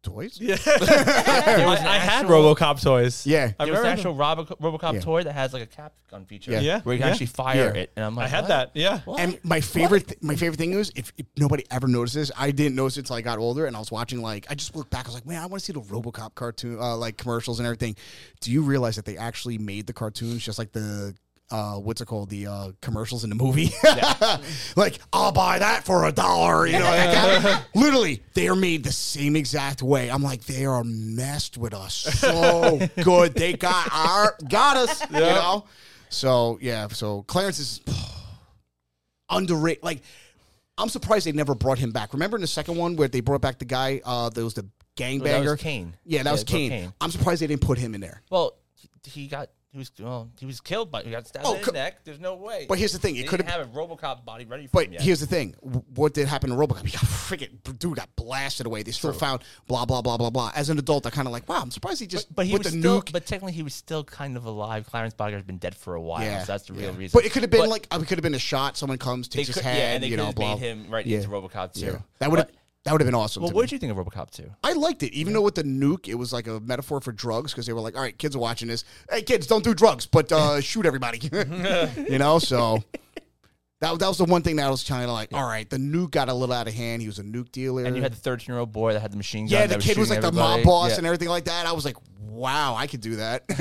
Speaker 2: toys.
Speaker 3: Yeah,
Speaker 5: There was an
Speaker 3: I had
Speaker 5: actual-
Speaker 3: RoboCop toys.
Speaker 2: Yeah.
Speaker 3: I
Speaker 5: There was an
Speaker 3: remember
Speaker 5: actual RoboCop
Speaker 2: Yeah.
Speaker 5: toy that has like a cap gun feature.
Speaker 2: Yeah.
Speaker 5: Where you can
Speaker 3: Yeah.
Speaker 5: actually fire
Speaker 2: Yeah.
Speaker 5: it. And I'm like,
Speaker 3: I had
Speaker 5: what?
Speaker 3: that. Yeah.
Speaker 5: What?
Speaker 2: And my favorite thing is if nobody ever notices, I didn't notice it until I got older, and I was watching like I just looked back. I was like, man, I want to see the RoboCop cartoon, like commercials and everything. Do you realize that they actually made the cartoons just like the what's it called, the commercials in the movie? Like, I'll buy that for $1. You know, like, literally, they are made the same exact way. I'm like, they are messed with us so good. They got us. You know. So yeah. So Clarence is underrated. Like, I'm surprised they never brought him back. Remember in the second one where they brought back the guy, there was the gangbanger?
Speaker 5: That was Kane.
Speaker 2: Yeah, that was
Speaker 5: they brought
Speaker 2: Kane. I'm surprised they didn't put him in there.
Speaker 5: Well, he was killed, but he got stabbed in his neck. There's no way.
Speaker 2: But here's the thing. It
Speaker 5: They
Speaker 2: could
Speaker 5: didn't
Speaker 2: have.
Speaker 5: have a RoboCop body ready for
Speaker 2: But
Speaker 5: him yet.
Speaker 2: here's the thing. What did happen to RoboCop? He got freaking, dude got blasted away. They still found blah, blah, blah, blah, blah. As an adult, I kind of like, wow, I'm surprised he just
Speaker 5: But he
Speaker 2: put
Speaker 5: was
Speaker 2: the
Speaker 5: still,
Speaker 2: nuke.
Speaker 5: but technically he was still kind of alive. Clarence Boddicker has been dead for a while,
Speaker 2: Yeah,
Speaker 5: so that's the real
Speaker 2: yeah.
Speaker 5: reason.
Speaker 2: But it could have been
Speaker 5: But
Speaker 2: like, it could have been a shot. Someone comes,
Speaker 5: they
Speaker 2: takes his
Speaker 5: could,
Speaker 2: head,
Speaker 5: and they
Speaker 2: you
Speaker 5: could
Speaker 2: know,
Speaker 5: have
Speaker 2: blah.
Speaker 5: made him right
Speaker 2: Yeah.
Speaker 5: into RoboCop 2.
Speaker 2: Yeah. That would have been awesome.
Speaker 5: Well,
Speaker 2: to
Speaker 5: what
Speaker 2: me.
Speaker 5: did you think of RoboCop 2?
Speaker 2: I liked it, even though with the nuke, it was like a metaphor for drugs because they were like, all right, kids are watching this. Hey, kids, don't do drugs, but shoot everybody. You know, so that was the one thing that I was kind of like, all right, the nuke got a little out of hand. He was a nuke dealer.
Speaker 5: And you had the 13-year-old boy that had the machine gun.
Speaker 2: yeah,
Speaker 5: that
Speaker 2: the kid was like
Speaker 5: shooting
Speaker 2: the mob
Speaker 5: everybody.
Speaker 2: boss
Speaker 5: Yeah.
Speaker 2: and everything like that. I was like, wow, I could do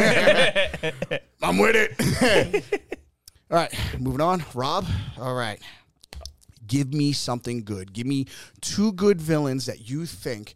Speaker 2: that. I'm with it. All right, moving on. Rob, all right. Give me something good. Give me 2 good villains that you think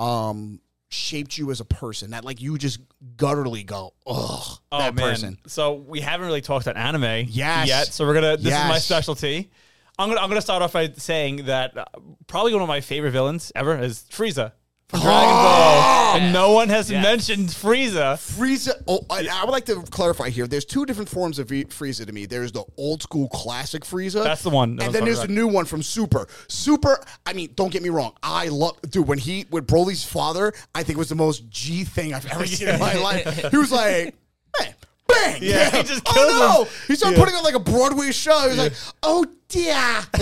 Speaker 2: shaped you as a person. That like you just gutturally go, ugh,
Speaker 3: Oh
Speaker 2: that
Speaker 3: man.
Speaker 2: person.
Speaker 3: So we haven't really talked about anime
Speaker 2: Yes.
Speaker 3: yet. So we're gonna. This is my
Speaker 2: Yes.
Speaker 3: specialty. I'm gonna start off by saying that probably one of my favorite villains ever is Frieza from Dragon Ball, and no one has mentioned Frieza.
Speaker 2: Frieza. Oh, I would like to clarify here. There's 2 different forms of Frieza to me. There's the old school classic Frieza.
Speaker 3: That's the one that I
Speaker 2: And
Speaker 3: was
Speaker 2: then
Speaker 3: talking
Speaker 2: there's the
Speaker 3: about.
Speaker 2: new one from Super. Super. I mean, don't get me wrong. I love, dude. When he with Broly's father, I think was the most G thing I've ever seen in my life. He was like, hey, bang.
Speaker 3: Yeah, he just
Speaker 2: oh
Speaker 3: killed
Speaker 2: no.
Speaker 3: him.
Speaker 2: He started putting on like a Broadway show. He was like, oh dear,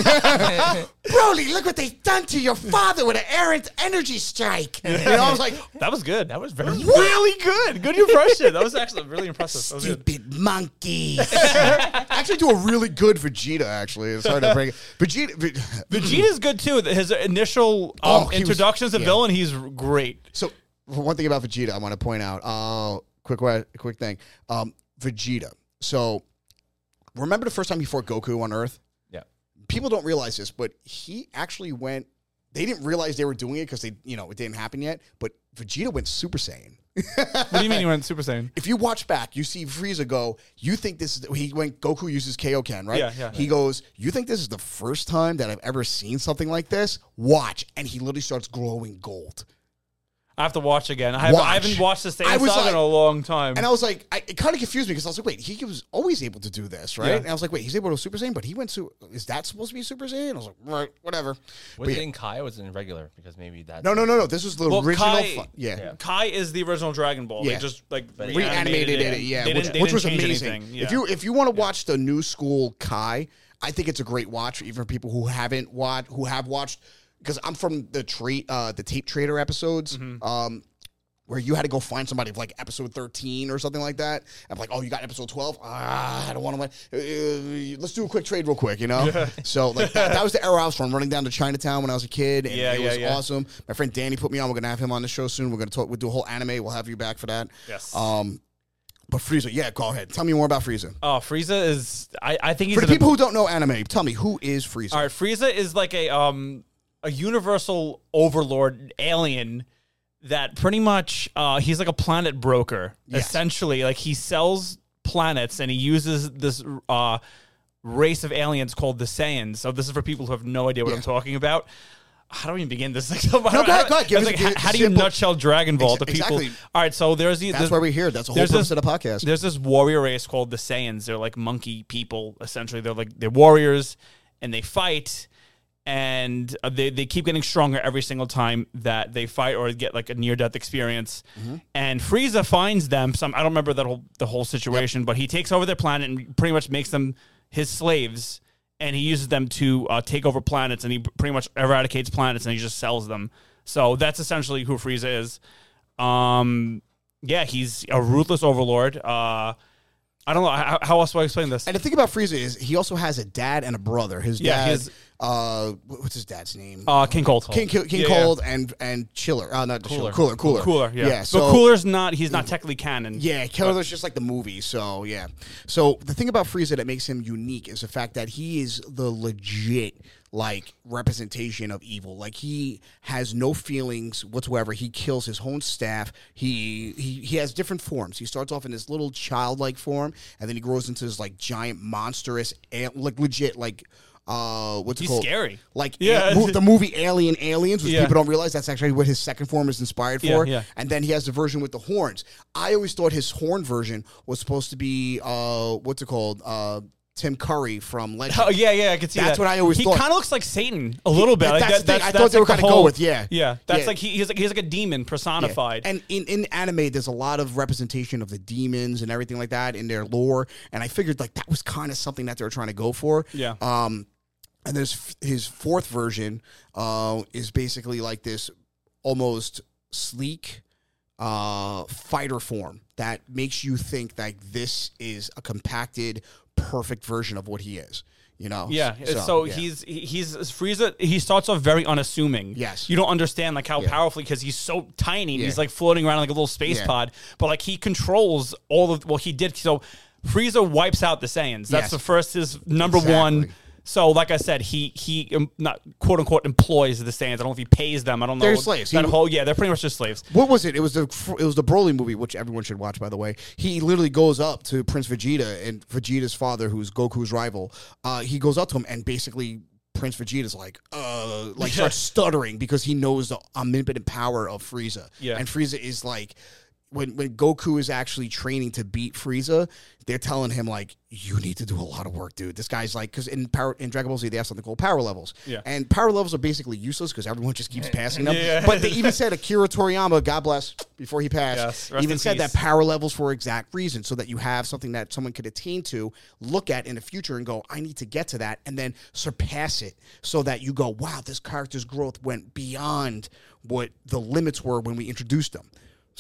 Speaker 2: Broly, look what they've done to your father with an errant energy strike. You know, I was like,
Speaker 3: That was good.
Speaker 5: That was very
Speaker 3: really good. Good impression. That was actually really impressive. That was good.
Speaker 2: stupid monkeys. I actually do a really good Vegeta, actually. It's hard to bring it.
Speaker 3: Vegeta's good too. His initial
Speaker 2: Oh, he was-
Speaker 3: introduction as a
Speaker 2: yeah.
Speaker 3: villain, he's great.
Speaker 2: So one thing about Vegeta I want to point out. Quick thing. Vegeta. So remember the first time he fought Goku on Earth?
Speaker 5: Yeah.
Speaker 2: People don't realize this, but he actually went. They didn't realize they were doing it because it didn't happen yet. But Vegeta went Super Saiyan.
Speaker 3: What do you mean he went Super Saiyan?
Speaker 2: If you watch back, you see Frieza go, you think this is, he went, Goku uses Kaioken, right?
Speaker 3: Yeah.
Speaker 2: He goes, you think this is the first time that I've ever seen something like this? Watch. And he literally starts glowing gold.
Speaker 3: I have to watch again. I
Speaker 2: Watch.
Speaker 3: haven't watched the
Speaker 2: I
Speaker 3: Saiyan
Speaker 2: was
Speaker 3: saga
Speaker 2: like-
Speaker 3: in a long time.
Speaker 2: And I was like, it kind of confused me because I was like, wait, he was always able to do this, right?
Speaker 3: Yeah.
Speaker 2: And I was like, wait, he's able to Super Saiyan, but he went to, is that supposed to be Super Saiyan? I was like, right, whatever.
Speaker 5: Was
Speaker 2: But
Speaker 5: it
Speaker 2: yeah.
Speaker 5: in Kai or was it in regular? Because maybe that's...
Speaker 2: No. This was the
Speaker 3: Well,
Speaker 2: original.
Speaker 3: Kai-
Speaker 2: Yeah.
Speaker 3: Kai is the original Dragon Ball.
Speaker 2: Yeah.
Speaker 3: They just like
Speaker 2: Reanimated it, yeah,
Speaker 3: They
Speaker 2: which
Speaker 3: didn't
Speaker 2: was
Speaker 3: change
Speaker 2: amazing.
Speaker 3: anything. Yeah.
Speaker 2: If you want to watch the new school Kai, I think it's a great watch, even for people who have watched, because I'm from the Tape Trader episodes,
Speaker 3: Mm-hmm.
Speaker 2: where you had to go find somebody of like episode 13 or something like that. I'm like, oh, you got episode 12? I don't want to. Let's do a quick trade real quick, you know? So like that was the era I was from, running down to Chinatown when I was a kid. And it was awesome. My friend Danny put me on. We're going to have him on the show soon. We're going to talk. We'll do a whole anime. We'll have you back for that.
Speaker 3: Yes.
Speaker 2: But Frieza, yeah, go ahead. Tell me more about Frieza.
Speaker 3: Oh, Frieza is. I think he's
Speaker 2: For the people who don't know anime, tell me, who is Frieza?
Speaker 3: All right, Frieza is like a universal overlord alien that pretty much he's like a planet broker.
Speaker 2: Yes.
Speaker 3: Essentially, like he sells planets and he uses this race of aliens called the Saiyans. So this is for people who have no idea what I'm talking about. How do we even begin this? Like,
Speaker 2: go ahead. Give us a
Speaker 3: how do you
Speaker 2: simple-
Speaker 3: nutshell Dragon Ball to people?
Speaker 2: Exactly.
Speaker 3: All right, so
Speaker 2: That's why we're here. That's the whole purpose of the podcast.
Speaker 3: There's this warrior race called the Saiyans. They're like monkey people, essentially. They're warriors, and they fight, and they keep getting stronger every single time that they fight or get like a near death experience.
Speaker 2: Mm-hmm.
Speaker 3: And Frieza finds them. I don't remember the whole situation, but he takes over their planet and pretty much makes them his slaves. And he uses them to take over planets, and he pretty much eradicates planets, and he just sells them So that's essentially who Frieza is. Yeah, he's a ruthless overlord. I don't know how else do I explain this.
Speaker 2: And the thing about Frieza is he also has a dad and a brother. His dad, what's his dad's name?
Speaker 3: King Cold.
Speaker 2: King Cold and Chiller. Not Chiller. Cooler.
Speaker 3: Cooler. Yeah.
Speaker 2: So
Speaker 3: but Cooler's not. He's not technically canon.
Speaker 2: Yeah, Cooler's just like the movie. So yeah. So the thing about Frieza that makes him unique is the fact that he is the legit representation of evil. Like, he has no feelings whatsoever. He kills his own staff. He has different forms. He starts off in this little childlike form, and then he grows into this giant monstrous, legit what's it
Speaker 3: He's
Speaker 2: called?
Speaker 3: Scary.
Speaker 2: The movie Aliens, which people don't realize that's actually what his second form is inspired for.
Speaker 3: Yeah.
Speaker 2: And then he has the version with the horns. I always thought his horn version was supposed to be Tim Curry from Legend.
Speaker 3: Oh, yeah, I can see that.
Speaker 2: That's what I always thought.
Speaker 3: He kind of looks like Satan a little bit.
Speaker 2: That's the thing. I thought they were going to go with, yeah.
Speaker 3: Yeah, that's
Speaker 2: Yeah.
Speaker 3: like he's like a demon personified.
Speaker 2: Yeah. And in anime, there's a lot of representation of the demons and everything like that in their lore. And I figured that was kind of something that they were trying to go for.
Speaker 3: Yeah.
Speaker 2: And there's his fourth version is basically like this almost sleek fighter form that makes you think that this is a compacted, perfect version of what he is.
Speaker 3: Yeah. So
Speaker 2: yeah.
Speaker 3: he's Frieza. He starts off very unassuming.
Speaker 2: Yes.
Speaker 3: You don't understand how powerfully, because he's so tiny. And he's floating around like a little space pod. But he controls all of. Well, he did. So Frieza wipes out the Saiyans. That's his number one. So, like I said, he not quote unquote employs the Saiyans. I don't know if he pays them. I don't know.
Speaker 2: They're slaves.
Speaker 3: They're pretty much just slaves.
Speaker 2: What was it? It was the Broly movie, which everyone should watch, by the way. He literally goes up to Prince Vegeta, and Vegeta's father, who's Goku's rival. He goes up to him, and basically Prince Vegeta's starts stuttering because he knows the omnipotent power of Frieza. Yeah, and Frieza is like. When Goku is actually training to beat Frieza, they're telling him, you need to do a lot of work, dude. This guy's because in Dragon Ball Z, they have something called power levels. Yeah. And power levels are basically useless because everyone just keeps passing them. Yeah. But they even said Akira Toriyama, God bless, before he passed, even said that power levels for exact reason, so that you have something that someone could attain to, look at in the future and go, I need to get to that, and then surpass it so that you go, wow, this character's growth went beyond what the limits were when we introduced them.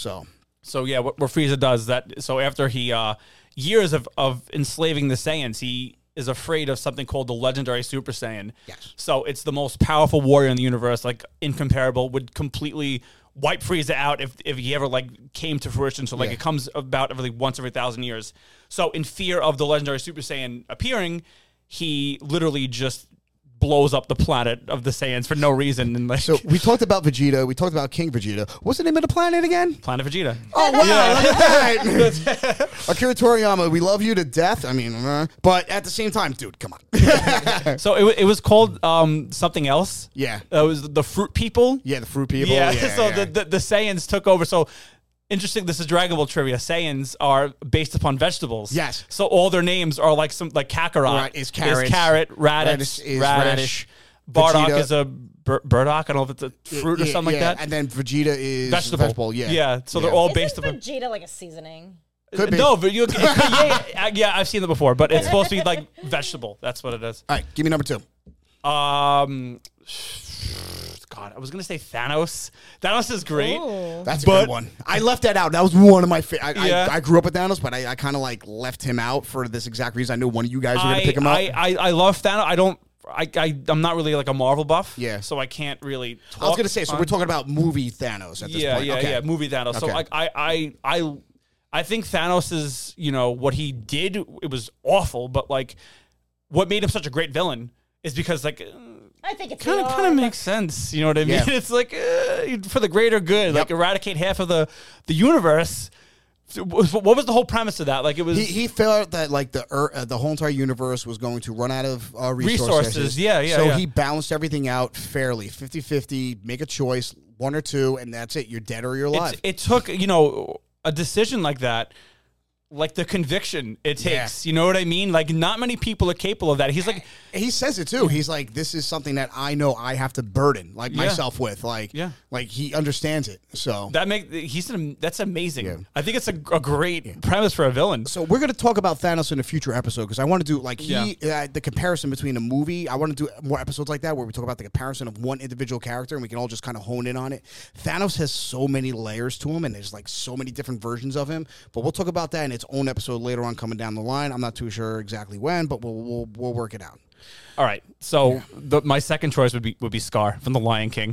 Speaker 3: So yeah, what Frieza does that. So after he years of enslaving the Saiyans, he is afraid of something called the legendary Super Saiyan.
Speaker 2: Yes.
Speaker 3: So it's the most powerful warrior in the universe, incomparable. Would completely wipe Frieza out if he ever came to fruition. So it comes about once every 1,000 years. So in fear of the legendary Super Saiyan appearing, he literally just blows up the planet of the Saiyans for no reason. And
Speaker 2: so we talked about Vegeta. We talked about King Vegeta. What's the name of the planet again?
Speaker 3: Planet Vegeta.
Speaker 2: Oh, wow. Look at that. Akira Toriyama, we love you to death. I mean, but at the same time, dude, come on.
Speaker 3: So it was called something else.
Speaker 2: Yeah.
Speaker 3: It was the Fruit People.
Speaker 2: Yeah, the Fruit People.
Speaker 3: Yeah. So the Saiyans took over. So interesting. This is Dragon Ball trivia. Saiyans are based upon vegetables.
Speaker 2: Yes.
Speaker 3: So all their names are Kakarot.
Speaker 2: Right, is carrot.
Speaker 3: Radish is radish. Bardock is a burdock. I don't know if it's a fruit or something like that.
Speaker 2: And then Vegeta is
Speaker 3: vegetable.
Speaker 2: Yeah.
Speaker 3: So they're all based
Speaker 4: upon.
Speaker 3: upon
Speaker 4: Vegeta like a seasoning?
Speaker 2: Could be.
Speaker 3: No, but yeah, I've seen them before. But it's supposed to be vegetable. That's what it is.
Speaker 2: All right, give me number 2.
Speaker 3: God, I was going to say Thanos. Thanos is great.
Speaker 4: Ooh.
Speaker 2: That's a good one. I left that out. That was one of my favorite. I grew up with Thanos, but I kind of left him out for this exact reason. I knew one of you guys were going to pick him up.
Speaker 3: I love Thanos. I'm not really a Marvel buff.
Speaker 2: Yeah.
Speaker 3: So I can't really talk.
Speaker 2: I was going to say, so we're talking about movie Thanos at this point.
Speaker 3: Yeah, movie Thanos.
Speaker 2: Okay.
Speaker 3: So I think Thanos is, what he did, it was awful, but what made him such a great villain is because
Speaker 4: I think it's
Speaker 3: kind of makes sense. You know what I mean?
Speaker 2: Yeah.
Speaker 3: It's for the greater good.
Speaker 2: Yep.
Speaker 3: Eradicate half of the universe. What was the whole premise of that? It was
Speaker 2: he felt that the whole entire universe was going to run out of resources.
Speaker 3: So
Speaker 2: he balanced everything out fairly, 50-50. Make a choice, one or two, and that's it. You're dead or you're alive.
Speaker 3: It took a decision like that like the conviction it takes. You know what I mean? Like not many people are capable of that. He's like,
Speaker 2: he says it too. He's like, this is something that I know I have to burden like myself with. Like, like he understands it. So
Speaker 3: that's amazing. Yeah. I think it's a great premise for a villain.
Speaker 2: So we're going to talk about Thanos in a future episode because I want to do like the comparison between a movie. I want to do more episodes like that where we talk about the comparison of one individual character and we can all just kind of hone in on it. Thanos has so many layers to him and there's like so many different versions of him. But we'll talk about that in its own episode later on coming down the line. I'm not too sure exactly when, but we'll work it out.
Speaker 3: All right. So my second choice would be Scar from The Lion King.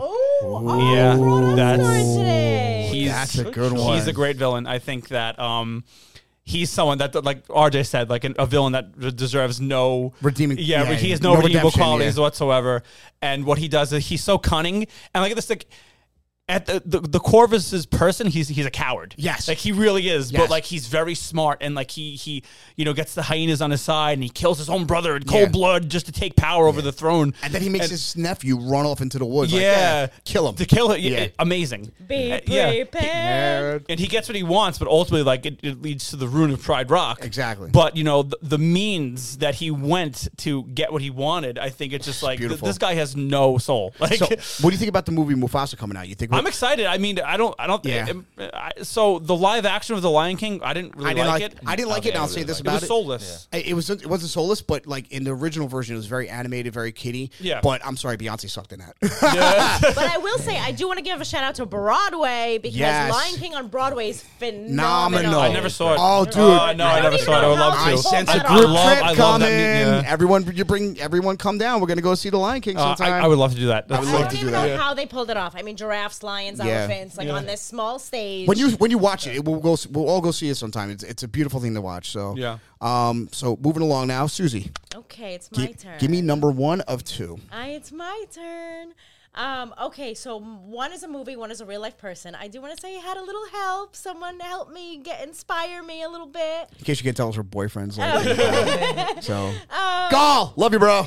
Speaker 2: That's a good one.
Speaker 3: He's a great villain. I think that he's someone that, like RJ said, like a villain that deserves no
Speaker 2: redeeming.
Speaker 3: He has no redeemable qualities whatsoever. And what he does is he's so cunning and like this like. At the core of his person, he's a coward.
Speaker 2: Yes,
Speaker 3: like he really is. But like he's very smart, and like he gets the hyenas on his side, and he kills his own brother in cold blood just to take power over the throne.
Speaker 2: And then he makes his nephew run off into the woods. Kill him
Speaker 3: to kill him. Yeah. Amazing.
Speaker 4: Be prepared.
Speaker 3: And he gets what he wants, but ultimately, like it leads to the ruin of Pride Rock.
Speaker 2: Exactly.
Speaker 3: But the means that he went to get what he wanted, I think it's just like this guy has no soul. Like,
Speaker 2: so, what do you think about the movie Mufasa coming out? You think?
Speaker 3: I'm excited. I mean, I don't. So the live action of The Lion King, I didn't really like it.
Speaker 2: I didn't like it. And I'll say this about it.
Speaker 3: It was soulless.
Speaker 2: Yeah. It wasn't soulless, but like in the original version, it was very animated, very kiddie. Yeah. But I'm sorry, Beyonce sucked in that.
Speaker 4: But I will say, I do want to give a shout out to Broadway because Lion King on Broadway is phenomenal.
Speaker 3: I never saw it.
Speaker 2: Oh, dude.
Speaker 3: No, I never saw it. I would love to.
Speaker 2: I sense a group trip coming. Everyone come down. We're gonna go see The Lion King sometime.
Speaker 3: I would love to do that.
Speaker 4: I don't even know how they pulled it off. I mean, giraffes, lions, elephants, like on this small stage.
Speaker 2: When you watch it, we'll all go see it sometime. It's a beautiful thing to watch. So so moving along now, Susie.
Speaker 4: Okay, it's my turn.
Speaker 2: Give me number 1 of 2.
Speaker 4: It's my turn. Okay, so one is a movie, one is a real life person. I do want to say I had a little help. Someone helped me inspire me a little bit.
Speaker 2: In case you can't tell us her boyfriend's like so. Gall, love you, bro.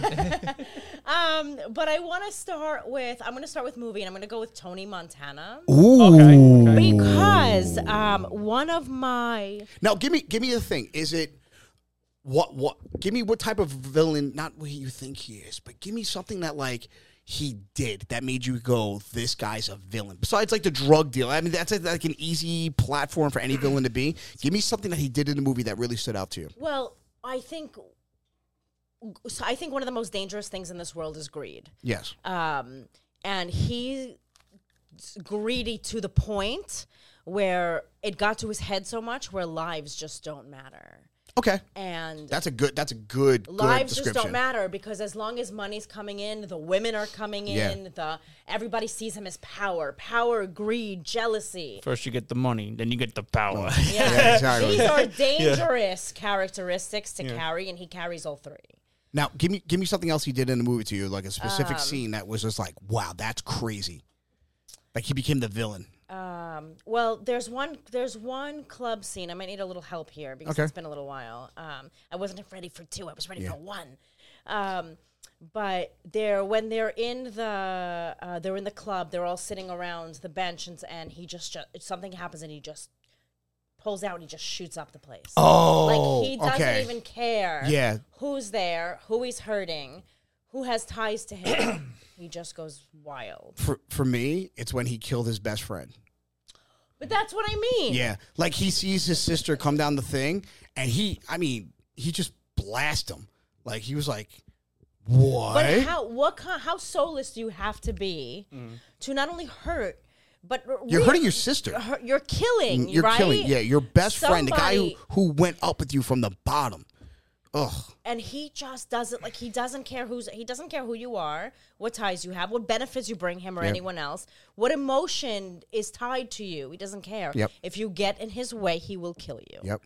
Speaker 4: But I want to start with. I'm going to start with movie, and I'm going to go with Tony Montana.
Speaker 2: Ooh.
Speaker 3: Okay.
Speaker 4: Because one of my
Speaker 2: now give me the thing. Is it what? Give me what type of villain? Not what you think he is, but give me something that like. He did that made you go, this guy's a villain. Besides, like the drug deal. I mean, that's like an easy platform for any villain to be. Give me something that he did in the movie that really stood out to you.
Speaker 4: Well, I think one of the most dangerous things in this world is greed.
Speaker 2: Yes.
Speaker 4: And he's greedy to the point where it got to his head so much where lives just don't matter.
Speaker 2: Okay.
Speaker 4: And
Speaker 2: that's a good
Speaker 4: lives
Speaker 2: description.
Speaker 4: just don't matter because as long as money's coming in, the women are coming in, everybody sees him as power, greed, jealousy.
Speaker 3: First you get the money, then you get the power.
Speaker 4: Yeah, exactly. These are dangerous characteristics to carry, and he carries all three.
Speaker 2: Now, give me something else he did in the movie to you, like a specific scene that was just like, wow, that's crazy. Like he became the villain.
Speaker 4: Well, there's one club scene. I might need a little help here because it's been a little while. I wasn't ready for 2. I was ready for 1. But when they're in the club, they're all sitting around the bench, and he just something happens, and he just pulls out and he just shoots up the place.
Speaker 2: Oh,
Speaker 4: like he doesn't even care. Who's there? Who he's hurting? Who has ties to him? He just goes wild.
Speaker 2: For me, it's when he killed his best friend.
Speaker 4: But that's what I mean.
Speaker 2: Yeah. Like he sees his sister come down the thing and he just blasted him. Like he was like, what?
Speaker 4: But how soulless do you have to be to not only hurt, but
Speaker 2: you're hurting your sister.
Speaker 4: You're killing,
Speaker 2: You're
Speaker 4: right?
Speaker 2: killing, your best friend, the guy who went up with you from the bottom. Ugh.
Speaker 4: And he just doesn't he doesn't care who you are, what ties you have, what benefits you bring him or anyone else, what emotion is tied to you. He doesn't care.
Speaker 2: Yep.
Speaker 4: If you get in his way, he will kill you.
Speaker 2: Yep.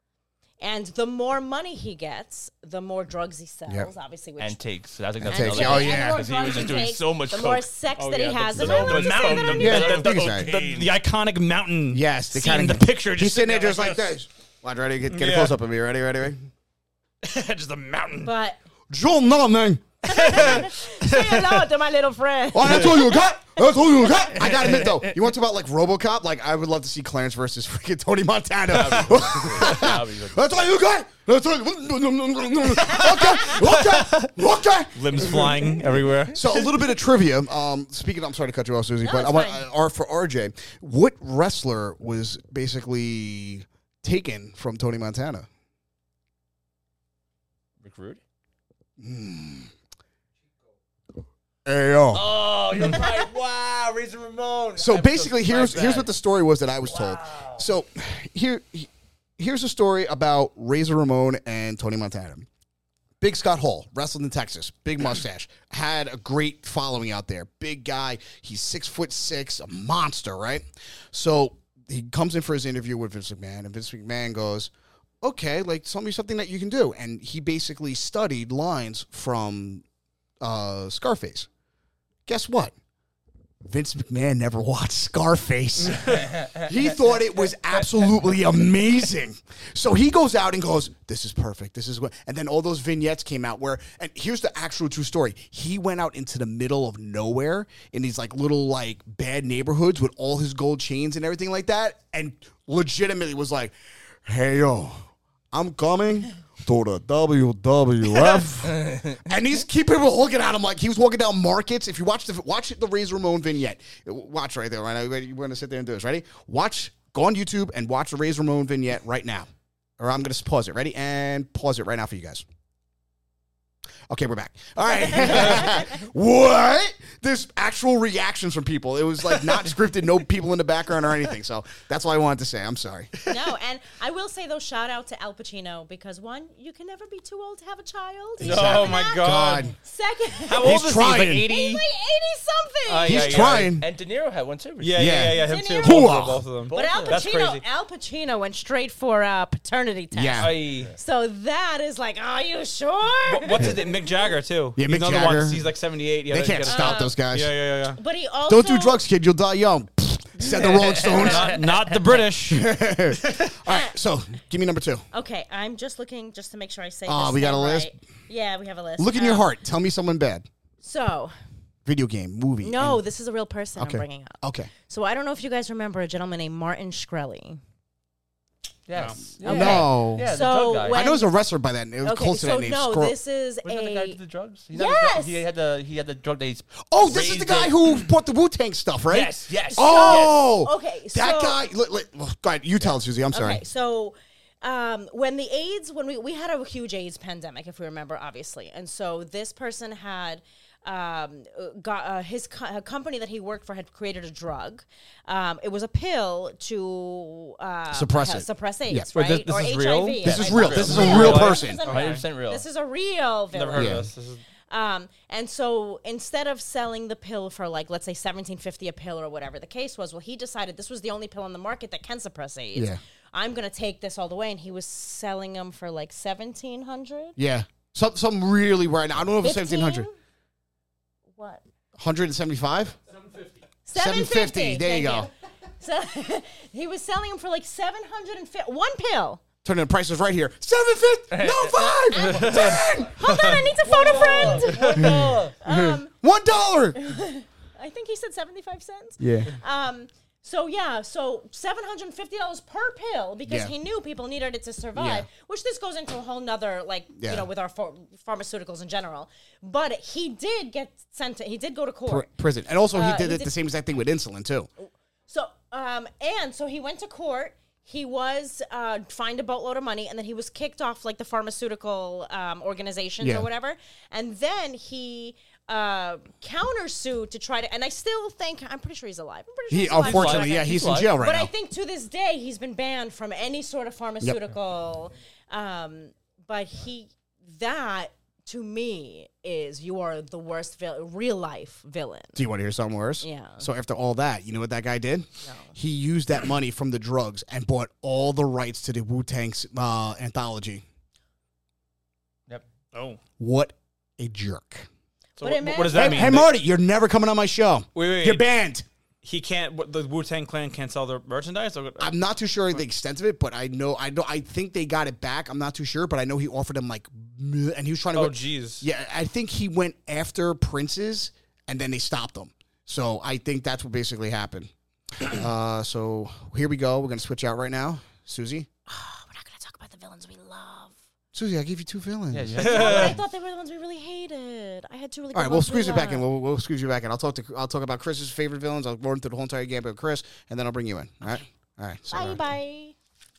Speaker 4: And the more money he gets, the more drugs he sells, obviously.
Speaker 5: And takes. I think that's
Speaker 2: takes.
Speaker 5: another.
Speaker 2: Oh, yeah.
Speaker 5: Because he was just doing so much
Speaker 4: the
Speaker 5: coke.
Speaker 4: more sex that he has.
Speaker 3: The iconic mountain.
Speaker 2: Yes.
Speaker 3: The picture.
Speaker 2: He's sitting there just like this. Ready? Get a close-up of me. Ready?
Speaker 3: Just a mountain.
Speaker 4: But
Speaker 2: John, no, man.
Speaker 4: Say hello to my little friend.
Speaker 2: Oh, I told you a cut. I told you a cut. I gotta admit though, you want to talk about like RoboCop? Like I would love to see Clarence versus freaking Tony Montana.
Speaker 5: That'd be good.
Speaker 2: I told you a cut. I told you. Okay.
Speaker 3: Limbs flying everywhere.
Speaker 2: So a little bit of trivia. Speaking, I'm sorry to cut you off, Susie, but I
Speaker 4: it's
Speaker 2: want
Speaker 4: fine.
Speaker 2: for RJ, what wrestler was basically taken from Tony Montana?
Speaker 5: Rick Rude?
Speaker 2: Ayo.
Speaker 5: Oh, you're right. Wow, Razor Ramon.
Speaker 2: So
Speaker 5: I'm
Speaker 2: basically,
Speaker 5: surprised
Speaker 2: here's
Speaker 5: that.
Speaker 2: what the story was that I was told. So here's a story about Razor Ramon and Tony Montana. Big Scott Hall wrestled in Texas, big mustache, had a great following out there. Big guy, he's 6'6", a monster, right? So he comes in for his interview with Vince McMahon, and Vince McMahon goes, "Okay, like tell me something that you can do." And he basically studied lines from Scarface. Guess what? Vince McMahon never watched Scarface. He thought it was absolutely amazing. So he goes out and goes, "This is perfect. This is what," and then all those vignettes came out where, and here's the actual true story. He went out into the middle of nowhere in these like little like bad neighborhoods with all his gold chains and everything like that. And legitimately was like, "Hey, yo, I'm coming to the WWF." And these keep people looking at him like he was walking down markets. If you watch the Razor Ramon vignette, watch right there. Right, we're going to sit there and do this. Ready? Go on YouTube and watch the Razor Ramon vignette right now. Or I'm going to pause it. Ready? And pause it right now for you guys. Okay, we're back. All right. What? There's actual reactions from people. It was like not scripted, no people in the background or anything. So that's all I wanted to say. I'm sorry.
Speaker 4: No, and I will say though, shout out to Al Pacino because one, you can never be too old to have a child.
Speaker 3: Oh my God.
Speaker 4: Second,
Speaker 3: How old
Speaker 2: He's
Speaker 3: is
Speaker 2: trying.
Speaker 3: he? Like
Speaker 4: he's
Speaker 3: 80?
Speaker 4: like 80-something.
Speaker 2: He's
Speaker 3: Yeah.
Speaker 2: trying.
Speaker 5: And De Niro had one too.
Speaker 3: Yeah, him too.
Speaker 4: De Niro.
Speaker 3: Both of them.
Speaker 4: But Al
Speaker 3: That's crazy.
Speaker 4: Pacino went straight for a paternity test.
Speaker 2: Yeah.
Speaker 3: Aye.
Speaker 4: So that is like, are you sure?
Speaker 3: What's his name? Mick Jagger too.
Speaker 2: Yeah,
Speaker 3: He's
Speaker 2: Mick
Speaker 3: another
Speaker 2: Jagger.
Speaker 3: One. He's like 78. Yeah,
Speaker 2: They can't stop those guys.
Speaker 3: Yeah.
Speaker 4: But he also
Speaker 2: Don't do drugs, kid. You'll die young. Said the Rolling Stones.
Speaker 3: Not the British.
Speaker 2: All right, so give me number 2.
Speaker 4: Okay, I'm just looking just to make sure I say.
Speaker 2: Oh,
Speaker 4: this
Speaker 2: we got
Speaker 4: thing
Speaker 2: a list?
Speaker 4: right. Yeah, we have a list.
Speaker 2: Look in your heart. Tell me someone bad.
Speaker 4: So,
Speaker 2: Video game, movie.
Speaker 4: no, this is a real person
Speaker 2: Okay.
Speaker 4: I'm bringing up.
Speaker 2: Okay.
Speaker 4: So I don't know if you guys remember a gentleman named Martin Shkreli.
Speaker 5: Yes.
Speaker 4: Okay.
Speaker 2: No.
Speaker 5: Yeah, the
Speaker 4: So
Speaker 5: drug guy.
Speaker 4: when-
Speaker 2: I know he's a wrestler by that. It was
Speaker 4: Okay,
Speaker 2: close to
Speaker 4: so
Speaker 2: that name.
Speaker 4: no,
Speaker 2: Scroll-
Speaker 4: this is
Speaker 5: Wasn't that the guy who
Speaker 4: a
Speaker 5: did the drugs?
Speaker 4: Yes!
Speaker 5: He had the drug that he's.
Speaker 2: Oh, this is the guy who bought the Wu-Tang stuff, right?
Speaker 5: Yes.
Speaker 2: Oh,
Speaker 4: Okay,
Speaker 2: that
Speaker 4: so-
Speaker 2: guy. Go ahead, you tell it, Susie. I'm sorry.
Speaker 4: Okay, so when we had a huge AIDS pandemic, if we remember, obviously, and so this person had got a company that he worked for had created a drug. It was a pill to
Speaker 2: Suppress it.
Speaker 4: suppress AIDS,
Speaker 2: Yes.
Speaker 3: Wait,
Speaker 4: right?
Speaker 3: this
Speaker 4: or
Speaker 3: is
Speaker 4: HIV.
Speaker 3: real?
Speaker 2: This is
Speaker 4: right?
Speaker 2: real. This is a
Speaker 4: Real.
Speaker 2: real
Speaker 4: This
Speaker 2: person.
Speaker 4: isn't
Speaker 5: 100% real.
Speaker 4: This is a real villain.
Speaker 3: Never heard
Speaker 2: Yeah.
Speaker 3: of this.
Speaker 4: And so instead of selling the pill for like, let's say $17.50 a pill or whatever the case was, well, he decided this was the only pill on the market that can suppress AIDS.
Speaker 2: Yeah.
Speaker 4: I'm going to take this all the way. And he was selling them for like $1,700.
Speaker 2: Yeah. Some really right now. I don't know if it's 1,700.
Speaker 4: What?
Speaker 2: 175?
Speaker 4: 750.
Speaker 2: There you go.
Speaker 4: So he was selling them for like $750. One pill.
Speaker 2: Turning the prices right here. 750. No, 5. 10.
Speaker 4: Hold on, I need to phone a friend.
Speaker 2: $1.
Speaker 4: I think he said 75 cents.
Speaker 2: Yeah.
Speaker 4: So $750 per pill because
Speaker 2: Yeah.
Speaker 4: he knew people needed it to survive.
Speaker 2: Yeah.
Speaker 4: Which this goes into a whole nother
Speaker 2: Yeah.
Speaker 4: with our pharmaceuticals in general. But he did get sent to. He did go to court.
Speaker 2: Prison. And also, he did
Speaker 4: he
Speaker 2: it
Speaker 4: did-
Speaker 2: the same exact thing with insulin, too.
Speaker 4: So so he went to court. He was fined a boatload of money, and then he was kicked off like the pharmaceutical organizations
Speaker 2: Yeah.
Speaker 4: or whatever. And then he countersued to try to. And I still think I'm pretty sure he's alive. I'm pretty sure
Speaker 2: He,
Speaker 4: he's alive.
Speaker 2: unfortunately, yeah, he's in jail right
Speaker 4: But
Speaker 2: now.
Speaker 4: I think to this day he's been banned from any sort of pharmaceutical. But that to me is you are the worst real life villain.
Speaker 2: Do you want to hear something worse?
Speaker 4: Yeah.
Speaker 2: So after all that, you know what that guy did? No. He used that money from the drugs and bought all the rights to the Wu-Tang anthology.
Speaker 5: Yep.
Speaker 3: Oh.
Speaker 2: What a jerk.
Speaker 3: So
Speaker 4: But
Speaker 3: what does that mean?
Speaker 2: Hey, Marty, you're never coming on my show.
Speaker 3: Wait.
Speaker 2: You're banned.
Speaker 3: He can't. The Wu-Tang Clan can't sell their merchandise.
Speaker 2: I'm not too sure the extent of it, but I think they got it back. I'm not too sure, but I know he offered them like and he was trying to.
Speaker 3: Oh, jeez.
Speaker 2: Yeah, I think he went after Prince's, and then they stopped him. So I think that's what basically happened. So here we go. We're gonna switch out right now, Susie.
Speaker 4: We're not going to talk about the villains we love.
Speaker 2: Susie, I gave you 2 villains.
Speaker 5: Yeah,
Speaker 4: No, but I thought they were the ones we really hated. I had 2 really good
Speaker 2: All right, we'll
Speaker 4: ones
Speaker 2: squeeze it back in.
Speaker 4: love.
Speaker 2: We'll squeeze you back in. I'll talk about Chris's favorite villains. I'll run through the whole entire game with Chris, and then I'll bring you in. All right. All right. So,
Speaker 4: Bye.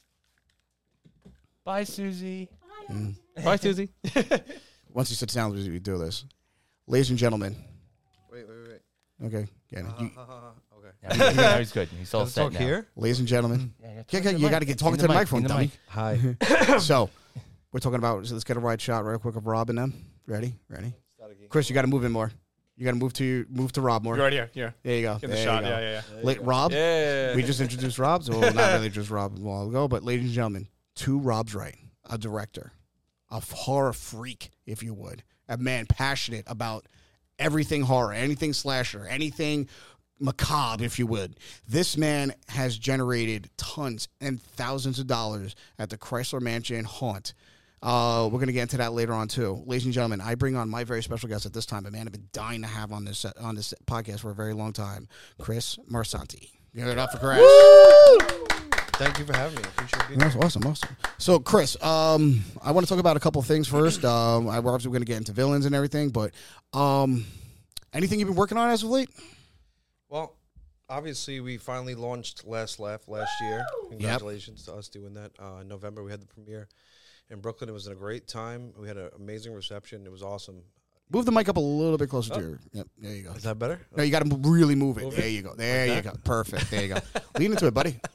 Speaker 5: Bye, Susie.
Speaker 3: Bye, Susie.
Speaker 2: once you sit down, we do this, ladies and gentlemen.
Speaker 6: Wait.
Speaker 2: Okay. Yeah.
Speaker 6: Okay.
Speaker 5: Yeah, now he's good. He's all
Speaker 6: Let's
Speaker 5: set
Speaker 6: talk
Speaker 5: now.
Speaker 6: here.
Speaker 2: Ladies and gentlemen.
Speaker 5: Yeah,
Speaker 2: You got to get talking to the microphone,
Speaker 5: in the
Speaker 2: dummy.
Speaker 5: mic.
Speaker 6: Hi.
Speaker 2: So, we're talking about. So let's get a wide shot real quick of Rob and them. Ready? Chris, you got to move in more. You got to move to Rob more.
Speaker 3: You're right here. Here.
Speaker 2: There you go.
Speaker 3: Get the
Speaker 2: There you
Speaker 3: shot.
Speaker 2: go.
Speaker 3: Yeah.
Speaker 2: Rob.
Speaker 3: Yeah.
Speaker 2: We just introduced Rob, so not really just Rob a while ago, but ladies and gentlemen, 2 Robs right, a director, a horror freak, if you would, a man passionate about everything horror, anything slasher, anything macabre, if you would. This man has generated tons and thousands of dollars at the Chrysler Mansion Haunt. We're going to get into that later on, too. Ladies and gentlemen, I bring on my very special guest at this time, a man I've been dying to have on this podcast for a very long time, Chris Marsanti. Give it up for Chris.
Speaker 6: Thank you for having me. Appreciate being
Speaker 2: That's
Speaker 6: here.
Speaker 2: awesome. So, Chris, I want to talk about a couple of things first. We're obviously going to get into villains and everything, but anything you've been working on as of late?
Speaker 6: Well, obviously, we finally launched Last Laugh last year. Congratulations to us doing that. In November, we had the premiere in Brooklyn. It was a great time. We had an amazing reception. It was awesome.
Speaker 2: Move the mic up a little bit closer to your. Yep, there you go.
Speaker 6: Is that better?
Speaker 2: No, you got to really move it.
Speaker 6: Move
Speaker 2: There
Speaker 6: it?
Speaker 2: you go. There
Speaker 6: Like
Speaker 2: you
Speaker 6: that?
Speaker 2: go. Perfect. There you go. Lean into it, buddy.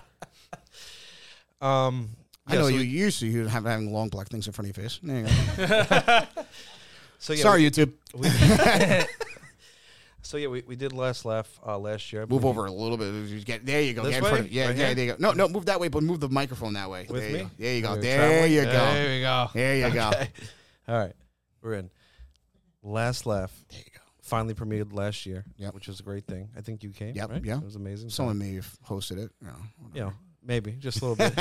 Speaker 2: I know you usually you have having long black things in front of your face. There you go.
Speaker 6: So yeah,
Speaker 2: Sorry, YouTube.
Speaker 6: we did Last Laugh last year.
Speaker 2: Move over a little bit. There you go.
Speaker 6: This
Speaker 2: Get in front
Speaker 6: way?
Speaker 2: of, yeah,
Speaker 6: Right
Speaker 2: yeah,
Speaker 6: here?
Speaker 2: there you go. No, move that way, but move the microphone that way.
Speaker 6: With
Speaker 2: There you
Speaker 6: me?
Speaker 2: go. There you go.
Speaker 6: Are we
Speaker 2: There
Speaker 6: traveling?
Speaker 2: you go.
Speaker 6: There we go.
Speaker 2: There you go.
Speaker 6: Okay. All right, we're in. Last Laugh
Speaker 2: There you go.
Speaker 6: finally premiered last year,
Speaker 2: Yep.
Speaker 6: which was a great thing. I think you came.
Speaker 2: Yep,
Speaker 6: right?
Speaker 2: yeah.
Speaker 6: It was amazing.
Speaker 2: Someone may have hosted it.
Speaker 6: you know, maybe just a little bit.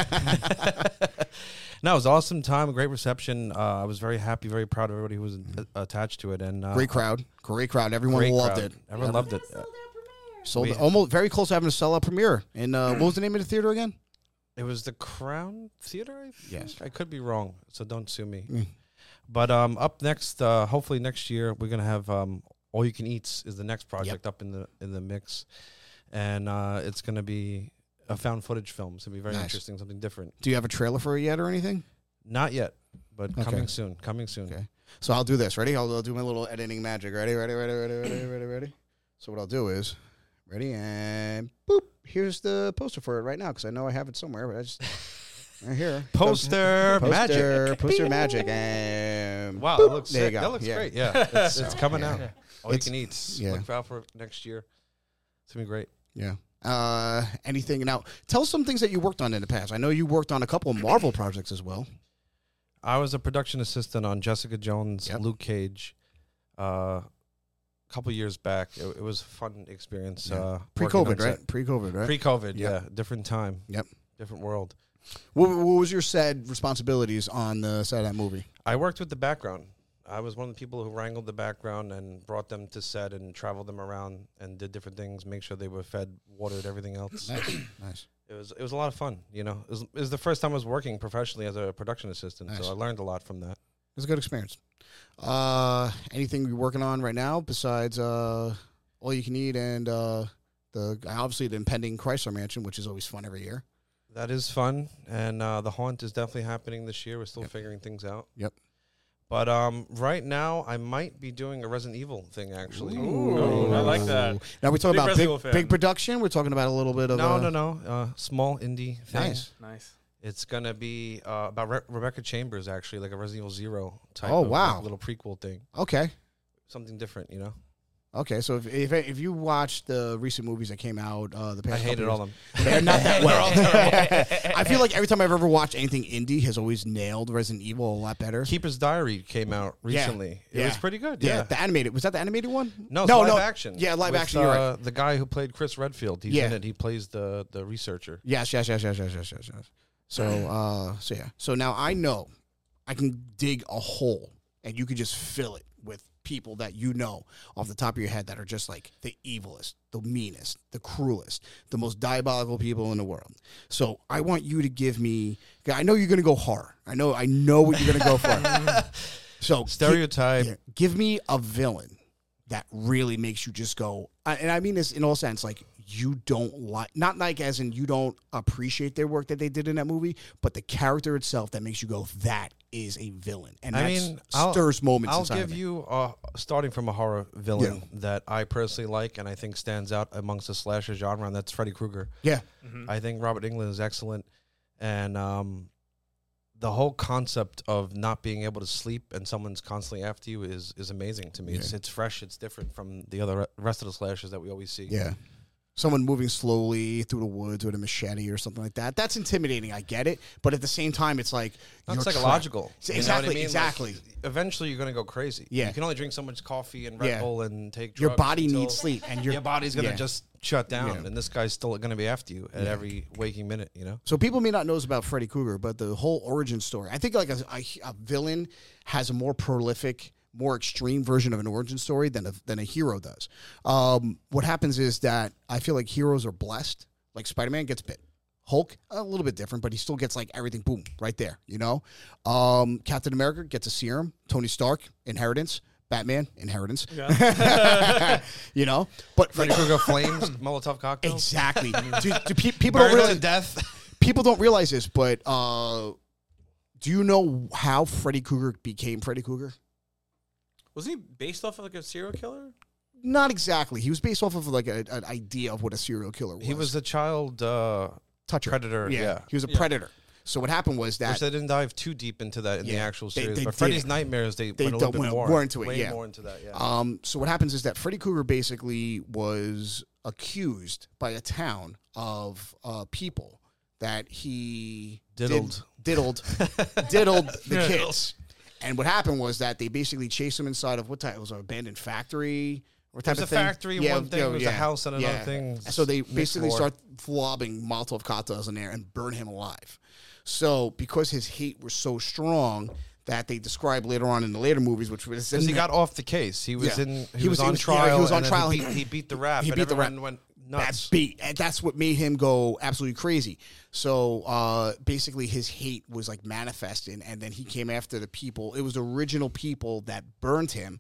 Speaker 6: No, it was an awesome time, a great reception. I was very happy, very proud of everybody who was attached to it, and
Speaker 2: Great crowd. Everyone
Speaker 6: great
Speaker 2: loved
Speaker 6: crowd.
Speaker 2: it.
Speaker 6: Everyone loved it.
Speaker 2: Sold
Speaker 6: We-
Speaker 2: it. Almost very close to having a sellout premiere. And what was the name of the theater again?
Speaker 6: It was the Crown Theater. I think?
Speaker 2: Yes.
Speaker 6: I could be wrong, so don't sue me.
Speaker 2: Mm.
Speaker 6: But up next, hopefully next year, we're gonna have All You Can Eats is the next project up in the mix, and it's gonna be a found footage film. So it'll be very
Speaker 2: Nice.
Speaker 6: interesting, something different.
Speaker 2: Do you have a trailer for it yet or anything?
Speaker 6: Not yet, but
Speaker 2: Okay.
Speaker 6: coming soon. Coming soon.
Speaker 2: Okay. So I'll do this. Ready? I'll do my little editing magic. Ready? So what I'll do is, ready, and boop. Here's the poster for it right now because I know I have it somewhere, but I just right here.
Speaker 6: Poster magic.
Speaker 2: Poster magic, and
Speaker 6: Wow,
Speaker 2: boop.
Speaker 6: that looks
Speaker 2: There you
Speaker 6: sick.
Speaker 2: go.
Speaker 6: That looks
Speaker 2: Yeah.
Speaker 6: great. Yeah, it's coming out. All
Speaker 2: It's-
Speaker 6: You Can Eat.
Speaker 2: yeah.
Speaker 6: Look out for it next year. It's gonna be great.
Speaker 2: Yeah. Anything now? Tell us some things that you worked on in the past. I know you worked on a couple of Marvel projects as well.
Speaker 6: I was a production assistant on Jessica Jones,
Speaker 2: Yep.
Speaker 6: Luke Cage, a couple years back. It was a fun experience.
Speaker 2: Yeah.
Speaker 6: working on
Speaker 2: Pre-COVID, right?
Speaker 6: set.
Speaker 2: Pre-COVID, right?
Speaker 6: Pre-COVID,
Speaker 2: Yep.
Speaker 6: yeah. Different time.
Speaker 2: Yep.
Speaker 6: Different world.
Speaker 2: What was your set responsibilities on the set of that movie?
Speaker 6: I worked with the background. I was one of the people who wrangled the background and brought them to set and traveled them around and did different things, make sure they were fed, watered, everything else.
Speaker 2: Nice.
Speaker 6: It was a lot of fun, you know. It was the first time I was working professionally as a production assistant,
Speaker 2: Nice.
Speaker 6: so I learned a lot from that.
Speaker 2: It was a good experience. Anything you're working on right now besides All You Can Eat and obviously the impending Chrysler Mansion, which is always fun every year.
Speaker 6: That is fun, and the Haunt is definitely happening this year. We're still
Speaker 2: Yep.
Speaker 6: figuring things out.
Speaker 2: Yep.
Speaker 6: But right now, I might be doing a Resident Evil thing, actually.
Speaker 3: Ooh, I like that.
Speaker 2: Now we're talking
Speaker 3: Big
Speaker 2: about
Speaker 3: Resident Evil fan.
Speaker 2: big production. We're talking about a little bit of
Speaker 6: No. Small indie thing.
Speaker 2: Nice.
Speaker 3: Nice.
Speaker 6: It's going to be about Rebecca Chambers, actually, like a Resident Evil Zero type
Speaker 2: Oh,
Speaker 6: of
Speaker 2: wow.
Speaker 6: little prequel thing.
Speaker 2: Okay.
Speaker 6: Something different, you know?
Speaker 2: Okay, so if you watch the recent movies that came out, the past
Speaker 6: I hated
Speaker 2: couple
Speaker 6: all of them.
Speaker 2: years, they're not that well. I feel like every time I've ever watched anything indie has always nailed Resident Evil a lot better.
Speaker 6: Keeper's Diary came out recently. It
Speaker 2: Yeah.
Speaker 6: was pretty good,
Speaker 2: Yeah,
Speaker 6: yeah.
Speaker 2: the animated, was that the animated one?
Speaker 6: No, it's live action.
Speaker 2: Yeah, live
Speaker 6: with,
Speaker 2: action. You're right.
Speaker 6: The guy who played Chris Redfield, he's
Speaker 2: Yeah.
Speaker 6: in it. He plays the researcher.
Speaker 2: Yes. So yeah. So now I know I can dig a hole and you can just fill it with people that you know off the top of your head that are just like the evilest, the meanest, the cruelest, the most diabolical people in the world. So I want you to give me. I know you're going to go horror. I know what you're going to go for. So
Speaker 6: Stereotype.
Speaker 2: Give me a villain that really makes you just go. And I mean this in all sense, like you don't like, not like as in you don't appreciate their work that they did in that movie, but the character itself that makes you go, that is a villain, and stirs moments.
Speaker 6: I'll give you, starting from a horror villain that I personally like and I think stands out amongst the slasher genre, and that's Freddy Krueger.
Speaker 2: Yeah,
Speaker 6: I think Robert Englund is excellent, and the whole concept of not being able to sleep and someone's constantly after you is amazing to me.
Speaker 2: Yeah.
Speaker 6: It's fresh. It's different from the other rest of the slashers that we always see.
Speaker 2: Yeah. Someone moving slowly through the woods with a machete or something like that. That's intimidating. I get it. But at the same time, it's like
Speaker 6: Not
Speaker 2: you're
Speaker 6: psychological.
Speaker 2: Exactly.
Speaker 6: You know what I mean?
Speaker 2: Exactly.
Speaker 6: Like, eventually, you're going to go crazy.
Speaker 2: Yeah.
Speaker 6: You can only drink so much coffee and Red Bull and take drugs.
Speaker 2: Your body
Speaker 6: until
Speaker 2: needs sleep, and
Speaker 6: your body's going to just shut down.
Speaker 2: Yeah.
Speaker 6: And this guy's still going to be after you at every waking minute, you know?
Speaker 2: So people may not know about Freddy Krueger, but the whole origin story. I think like a villain has a more prolific, more extreme version of an origin story than a hero does. What happens is that I feel like heroes are blessed. Like Spider-Man gets bit. Hulk, a little bit different, but he still gets like everything, boom, right there, you know? Captain America gets a serum. Tony Stark, inheritance. Batman, inheritance. Yeah. You know? But
Speaker 6: Freddy Krueger flames, Molotov cocktails.
Speaker 2: Exactly. People don't realize
Speaker 6: death.
Speaker 2: People don't realize this, but do you know how Freddy Krueger became Freddy Krueger?
Speaker 3: Wasn't he based off of like a serial killer?
Speaker 2: Not exactly. He was based off of like an idea of what a serial killer was.
Speaker 6: He was a child
Speaker 2: toucher.
Speaker 6: predator. Yeah.
Speaker 2: He was a predator. So what happened was that
Speaker 6: Which they didn't dive too deep into that in the actual series.
Speaker 2: they
Speaker 6: but Freddy's
Speaker 2: didn't.
Speaker 6: Nightmares, they went a
Speaker 2: don't
Speaker 6: little bit
Speaker 2: more into it.
Speaker 6: Way
Speaker 2: Yeah.
Speaker 6: more into that, yeah.
Speaker 2: So what happens is that Freddy Krueger basically was accused by a town of people that he
Speaker 6: Diddled
Speaker 2: the kids. And what happened was that they basically chased him inside of what type? It was an abandoned factory. What type
Speaker 6: It was
Speaker 2: of
Speaker 6: a
Speaker 2: thing?
Speaker 6: factory, one thing, it was a house and another thing.
Speaker 2: So they basically
Speaker 6: floor.
Speaker 2: start flobbing Molotov cocktails in there and burn him alive. So because his hate was so strong that they describe later on in the later movies, which was
Speaker 6: Because he got off the case. He was
Speaker 2: He was
Speaker 6: on
Speaker 2: on
Speaker 6: trial.
Speaker 2: he was on
Speaker 6: and then
Speaker 2: trial.
Speaker 6: He beat the rap.
Speaker 2: He
Speaker 6: and
Speaker 2: beat the rap.
Speaker 6: everyone went nuts.
Speaker 2: And that's what made him go absolutely crazy. So basically his hate was like manifesting, and then he came after the people. It was the original people that burned him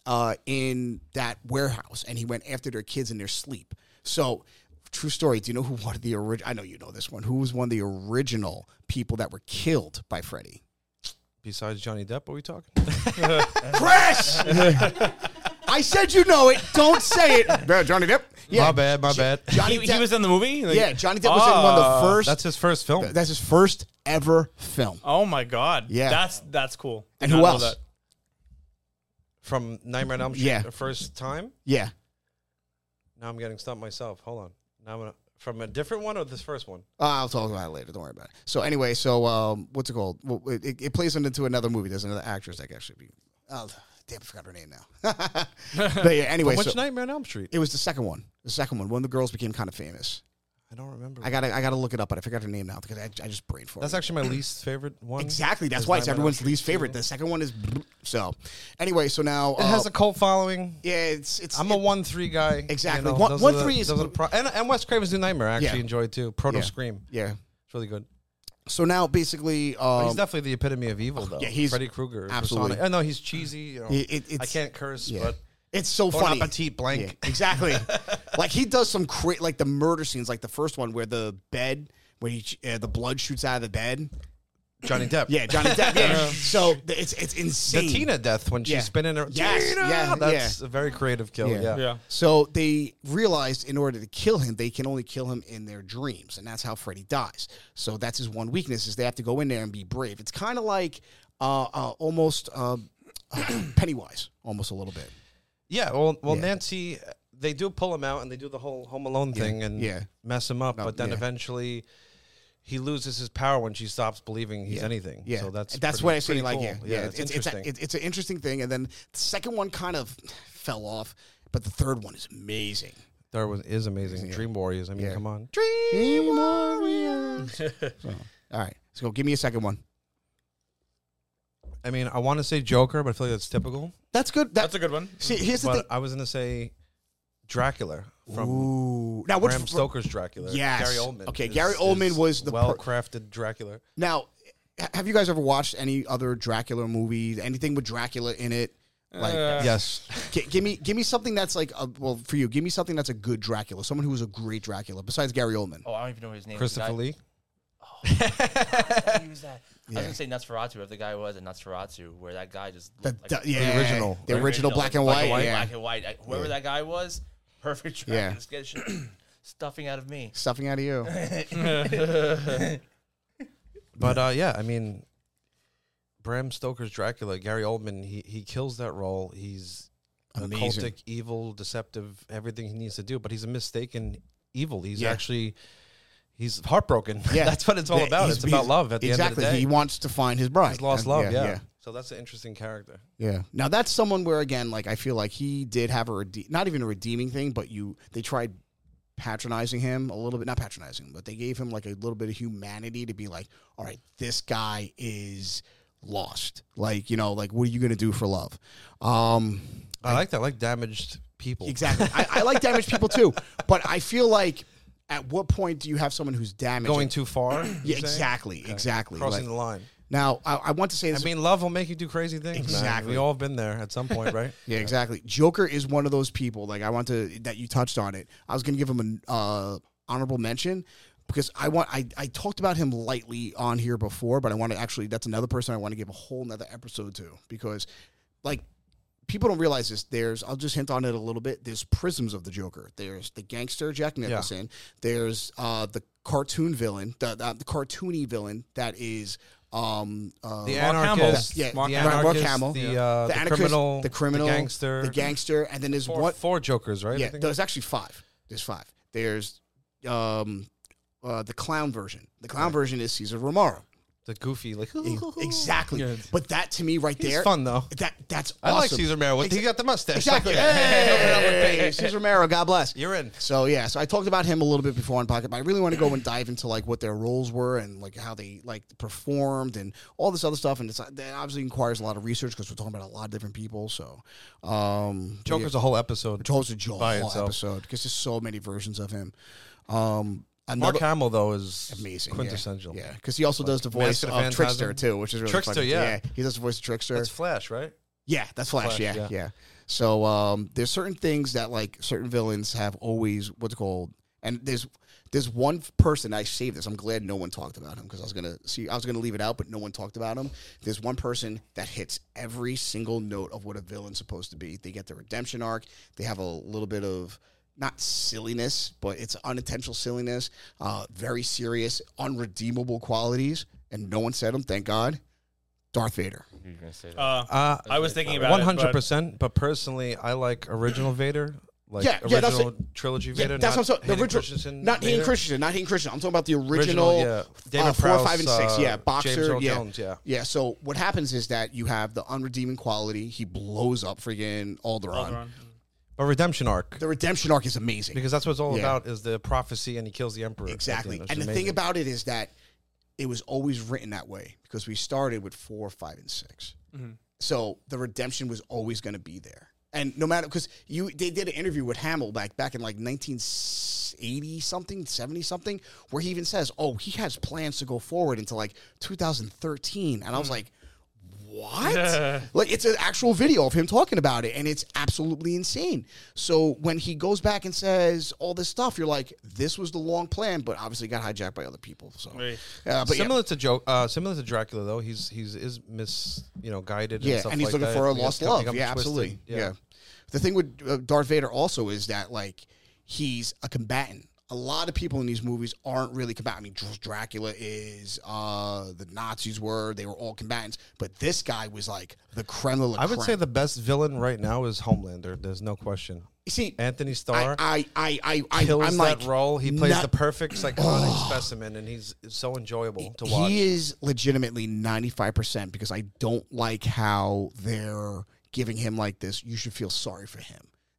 Speaker 2: in that warehouse, and he went after their kids in their sleep. So true story. Do you know who one of the original? I know you know this one. Who was one of the original people that were killed by Freddy?
Speaker 6: Besides Johnny Depp, are we talking?
Speaker 2: Chris! I said you know it. Don't say it. Johnny Depp. Yeah.
Speaker 6: My bad.
Speaker 2: Johnny
Speaker 3: He
Speaker 2: Depp.
Speaker 3: was in the movie? Like,
Speaker 2: Yeah, Johnny Depp was in one of the first.
Speaker 6: That's his first film.
Speaker 2: That's his first ever film.
Speaker 3: Oh my God.
Speaker 2: Yeah.
Speaker 3: That's cool. Did
Speaker 2: And
Speaker 3: not
Speaker 2: who
Speaker 3: know
Speaker 2: else?
Speaker 3: that.
Speaker 6: From Nightmare on Elm Street,
Speaker 2: Yeah.
Speaker 6: the first time.
Speaker 2: Yeah.
Speaker 6: Now I'm getting stumped myself. Hold on. Now I'm gonna from a different one or this first one.
Speaker 2: I'll talk about it later. Don't worry about it. So anyway, what's it called? Well, it plays into another movie. There's another actress that can actually be. Oh, damn! I forgot her name now. But yeah. Anyway,
Speaker 6: Which
Speaker 2: so
Speaker 6: Nightmare on Elm Street?
Speaker 2: it was the second one. The second one. One of the girls became kind of famous.
Speaker 6: I don't remember.
Speaker 2: I gotta look it up, but I forgot her name now because I just brain for
Speaker 6: That's actually my least favorite one.
Speaker 2: exactly. That's
Speaker 6: is
Speaker 2: why it's
Speaker 6: Nightmare on Elm
Speaker 2: everyone's
Speaker 6: Street
Speaker 2: least favorite.
Speaker 6: 2.
Speaker 2: The second one is so. Anyway, so now
Speaker 6: It has a cult following.
Speaker 2: yeah. It's
Speaker 6: I'm a 1-3 guy.
Speaker 2: Exactly.
Speaker 6: Those
Speaker 2: 1-3
Speaker 6: are
Speaker 2: is-
Speaker 6: those are the and Wes Craven's New Nightmare I actually
Speaker 2: Yeah.
Speaker 6: enjoyed too. Proto
Speaker 2: Yeah.
Speaker 6: Scream.
Speaker 2: yeah.
Speaker 6: It's really good.
Speaker 2: So now basically,
Speaker 6: But he's definitely the epitome of evil, though.
Speaker 2: yeah, he's-
Speaker 6: Freddy Krueger.
Speaker 2: absolutely.
Speaker 6: I know he's cheesy. You know,
Speaker 2: it's
Speaker 6: I can't curse,
Speaker 2: yeah.
Speaker 6: but
Speaker 2: It's so
Speaker 6: Bon
Speaker 2: funny.
Speaker 6: appetit, blank.
Speaker 2: Yeah, exactly. Like he does some like the murder scenes, like the first one where the bed, where the blood shoots out of the bed.
Speaker 6: Johnny Depp.
Speaker 2: Yeah, Johnny Depp. Yeah. So it's
Speaker 6: The
Speaker 2: insane.
Speaker 6: Tina death when she's
Speaker 2: Yeah.
Speaker 6: spinning her.
Speaker 2: Yes,
Speaker 6: Tina!
Speaker 2: yeah,
Speaker 6: That's a very creative kill.
Speaker 2: Yeah.
Speaker 6: Yeah.
Speaker 3: Yeah.
Speaker 2: So they realized in order to kill him, they can only kill him in their dreams, and that's how Freddy dies. So that's his one weakness is they have to go in there and be brave. It's kind of like almost Pennywise, almost a little bit.
Speaker 6: Yeah. Well,
Speaker 2: Yeah.
Speaker 6: Nancy, they do pull him out and they do the whole Home Alone thing and
Speaker 2: yeah.
Speaker 6: mess him up,
Speaker 2: No,
Speaker 6: but then
Speaker 2: yeah.
Speaker 6: eventually he loses his power when she stops believing he's
Speaker 2: Yeah.
Speaker 6: anything.
Speaker 2: Yeah,
Speaker 6: So that's
Speaker 2: what I say.
Speaker 6: pretty
Speaker 2: Like,
Speaker 6: cool.
Speaker 2: yeah,
Speaker 6: it's interesting.
Speaker 2: It's an interesting thing. And then the second one kind of fell off, but the third one is amazing.
Speaker 6: Third one is amazing.
Speaker 2: Yeah.
Speaker 6: Dream Warriors. I mean,
Speaker 2: Yeah.
Speaker 6: come on.
Speaker 2: Dream Warriors. So, all right, let's go. Give me a second one.
Speaker 6: I mean, I want to say Joker, but I feel like that's typical.
Speaker 2: That's good.
Speaker 3: That's a good one.
Speaker 2: See, here's the thing.
Speaker 6: But I was going to say Dracula from
Speaker 2: Ooh. Now,
Speaker 6: Bram Stoker's Dracula.
Speaker 2: Yes.
Speaker 6: Gary Oldman.
Speaker 2: Okay, Gary Oldman was the
Speaker 6: well-crafted Dracula.
Speaker 2: Now, have you guys ever watched any other Dracula movies? Anything with Dracula in it? Like,
Speaker 6: Yes.
Speaker 2: give me something that's like, for you, give me something that's a good Dracula, someone who was a great Dracula besides Gary Oldman.
Speaker 5: Oh, I don't even know his name.
Speaker 6: Christopher Lee.
Speaker 5: Who was that? I was gonna say Nosferatu, if the guy was a Nosferatu, where that guy just looked like
Speaker 2: The
Speaker 6: original.
Speaker 2: The original black and white. Yeah.
Speaker 5: black and white. Whoever that guy was, perfect.
Speaker 2: Yeah.
Speaker 5: Just get stuffing out of me.
Speaker 2: Stuffing out of you.
Speaker 6: But yeah, I mean, Bram Stoker's Dracula, Gary Oldman, he kills that role. He's
Speaker 2: Amazing.
Speaker 6: occultic, evil, deceptive, everything he needs to do. But he's a mistaken evil. He's actually, he's heartbroken.
Speaker 2: Yeah.
Speaker 6: That's what it's all about. It's about love at the end of the day.
Speaker 2: He wants to find his bride.
Speaker 6: He's lost
Speaker 2: And-
Speaker 6: love, yeah. So that's an interesting character.
Speaker 2: Yeah. Now that's someone where again, like I feel like he did have not even a redeeming thing, but they tried patronizing him a little bit, not patronizing, but they gave him like a little bit of humanity to be like, all right, this guy is lost. Like, like what are you going to do for love?
Speaker 6: I like that. I like damaged people.
Speaker 2: Exactly. I like damaged people too, but I feel like at what point do you have someone who's damaged?
Speaker 6: Going too far?
Speaker 2: Yeah, exactly.
Speaker 6: Crossing the line.
Speaker 2: Now, I want to say this.
Speaker 6: I mean, love will make you do crazy things.
Speaker 2: Exactly.
Speaker 6: Man. We all have been there at some point, right?
Speaker 2: Yeah, exactly. Joker is one of those people. Like that you touched on it. I was going to give him an honorable mention because I talked about him lightly on here before, but I want to actually. That's another person I want to give a whole nother episode to because, like, people don't realize this. I'll just hint on it a little bit. There's prisms of the Joker. There's the gangster Jack Nicholson. Yeah. There's the cartoon villain, the cartoony villain that is.
Speaker 6: The anarchist,
Speaker 2: Mark Hamill,
Speaker 6: the criminal,
Speaker 2: the gangster, and then there's
Speaker 6: four Jokers, right?
Speaker 2: Yeah, there's actually five. There's five. There's the clown version. The clown version is Cesar Romero.
Speaker 6: The goofy, like
Speaker 2: exactly. Yeah. But that to me right there,
Speaker 6: he's fun though.
Speaker 2: That's awesome.
Speaker 6: I like Cesar Romero. He got the mustache.
Speaker 2: Exactly. Hey, Cesar Romero, God bless.
Speaker 6: You're in.
Speaker 2: So yeah, I talked about him a little bit before on Pocket, but I really want to go and dive into like what their roles were and like how they like performed and all this other stuff. And that obviously requires a lot of research because we're talking about a lot of different people. So
Speaker 6: Joker's a whole episode.
Speaker 2: Joker's a whole episode because there's so many versions of him.
Speaker 6: Mark Hamill though is
Speaker 2: amazing,
Speaker 6: quintessential.
Speaker 2: Yeah, because he also does the voice of Trickster too, which is really
Speaker 6: Trickster.
Speaker 2: funny.
Speaker 6: Yeah,
Speaker 2: he does the voice of Trickster.
Speaker 6: That's Flash, right?
Speaker 2: Yeah, that's Flash. Yeah. So there's certain things that like certain villains have always what's it called, and there's one person I saved this. I'm glad no one talked about him because I was gonna leave it out, but no one talked about him. There's one person that hits every single note of what a villain's supposed to be. They get the redemption arc. They have a little bit of not silliness, but it's unintentional silliness, very serious, unredeemable qualities, and no one said them, thank God. Darth Vader.
Speaker 5: You're gonna say that.
Speaker 3: I was thinking about
Speaker 6: 100%, but personally, I like original Vader. Like original trilogy Vader.
Speaker 2: That's what I'm saying. The original, not Hayden Christensen. I'm talking about the original
Speaker 6: David
Speaker 2: 4,
Speaker 6: Prowse,
Speaker 2: 5, and 6. Yeah, boxer.
Speaker 6: James Earl Jones,
Speaker 2: yeah. So what happens is that you have the unredeeming quality. He blows up friggin' Alderaan.
Speaker 6: A redemption arc.
Speaker 2: The redemption arc is amazing.
Speaker 6: Because that's what it's all about is the prophecy and he kills the Emperor.
Speaker 2: Exactly. And the thing about it is that it was always written that way because we started with 4, 5, and 6. Mm-hmm. So the redemption was always going to be there. And no matter, because they did an interview with Hamill back in like 1980-something, 70-something, where he even says, he has plans to go forward into like 2013. And I was like, what? Like, it's an actual video of him talking about it, and it's absolutely insane. So when he goes back and says all this stuff, you're like, this was the long plan, but obviously got hijacked by other people. So,
Speaker 6: but similar to Dracula, though, he's guided.
Speaker 2: Yeah,
Speaker 6: and stuff
Speaker 2: and he's
Speaker 6: like
Speaker 2: looking
Speaker 6: that.
Speaker 2: for a lost love. Yeah, absolutely. Yeah. The thing with Darth Vader also is that like he's a combatant. A lot of people in these movies aren't really combatant. I mean, Dracula is, the Nazis they were all combatants, but this guy was like the creme de la creme.
Speaker 6: I would say the best villain right now is Homelander. There's no question.
Speaker 2: You see,
Speaker 6: Anthony Starr
Speaker 2: kills
Speaker 6: that
Speaker 2: like,
Speaker 6: role. He plays the perfect psychotic specimen, and he's so enjoyable to watch.
Speaker 2: He is legitimately 95% because I don't like how they're giving him like this. You should feel sorry for him.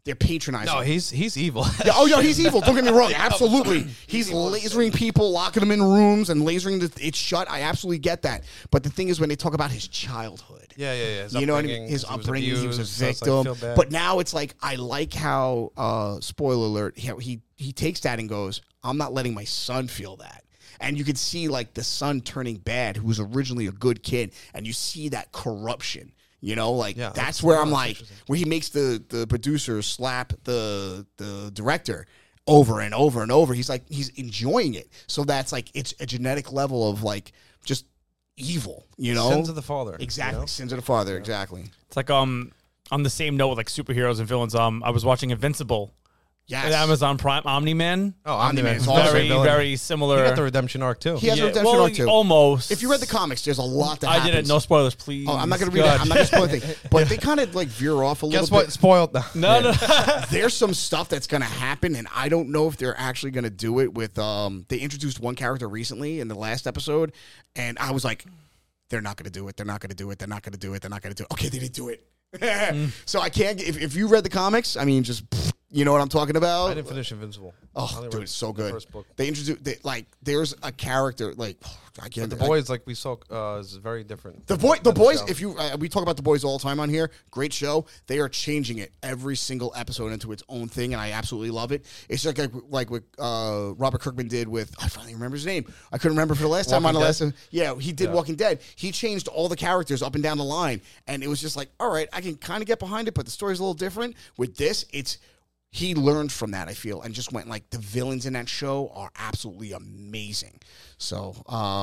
Speaker 2: They're patronizing.
Speaker 6: No, he's evil.
Speaker 2: Yeah, oh, no, he's evil. Don't get me wrong. Absolutely. He's lasering people, locking them in rooms, and lasering it shut. I absolutely get that. But the thing is, when they talk about his childhood.
Speaker 6: Yeah. His
Speaker 2: you know what I mean?
Speaker 6: upbringing,
Speaker 2: His upbringing, he was a
Speaker 6: abused, so it's like,
Speaker 2: victim.
Speaker 6: feel bad.
Speaker 2: But now it's like, I like how, spoiler alert, he takes that and goes, I'm not letting my son feel that. And you can see, like, the son turning bad, who was originally a good kid, and you see that corruption. You know, like, that's where I'm like, where he makes the producer slap the director over and over and over. He's like, he's enjoying it. So that's like, it's a genetic level of like just evil, you know?
Speaker 6: Sins of the father.
Speaker 2: Exactly.
Speaker 6: You know?
Speaker 2: Sins of the father. Exactly.
Speaker 3: It's like on the same note with like superheroes and villains. I was watching Invincible.
Speaker 2: Yes.
Speaker 3: At Amazon Prime, Omni-Man.
Speaker 6: Oh,
Speaker 2: Omni-Man is
Speaker 3: Very, very similar.
Speaker 6: He got the redemption arc too.
Speaker 2: He has a redemption
Speaker 3: well,
Speaker 2: arc too.
Speaker 3: Almost.
Speaker 2: If you read the comics, there's a lot that
Speaker 3: I
Speaker 2: happens.
Speaker 3: didn't. No spoilers, please.
Speaker 2: Oh, I'm not going to read it. I'm not going to spoil anything. But they kind of like veer off a little
Speaker 6: Guess what?
Speaker 2: bit.
Speaker 6: Spoiled.
Speaker 3: No.
Speaker 2: There's some stuff that's going to happen, and I don't know if they're actually going to do it with. They introduced one character recently in the last episode, and I was like, they're not going to do it. They're not going to do it. They're not going to do it. They're not going to do it. Okay, they didn't do it. So I can't. If you read the comics, I mean, just you know what I'm talking about.
Speaker 6: I didn't finish Invincible.
Speaker 2: Oh, dude, it's so good.
Speaker 6: First book.
Speaker 2: They introduced like there's a character like I can't.
Speaker 6: But the boys, like we saw, is very different.
Speaker 2: The boys. If you we talk about the boys all the time on here, great show. They are changing it every single episode into its own thing, and I absolutely love it. It's like what Robert Kirkman did with. I finally remember his name. I couldn't remember for the last time on the last. Yeah, he did Walking Dead. He changed all the characters up and down the line, and it was just like, all right, I can kind of get behind it, but the story's a little different. With this, he learned from that, I feel, and just went like the villains in that show are absolutely amazing. So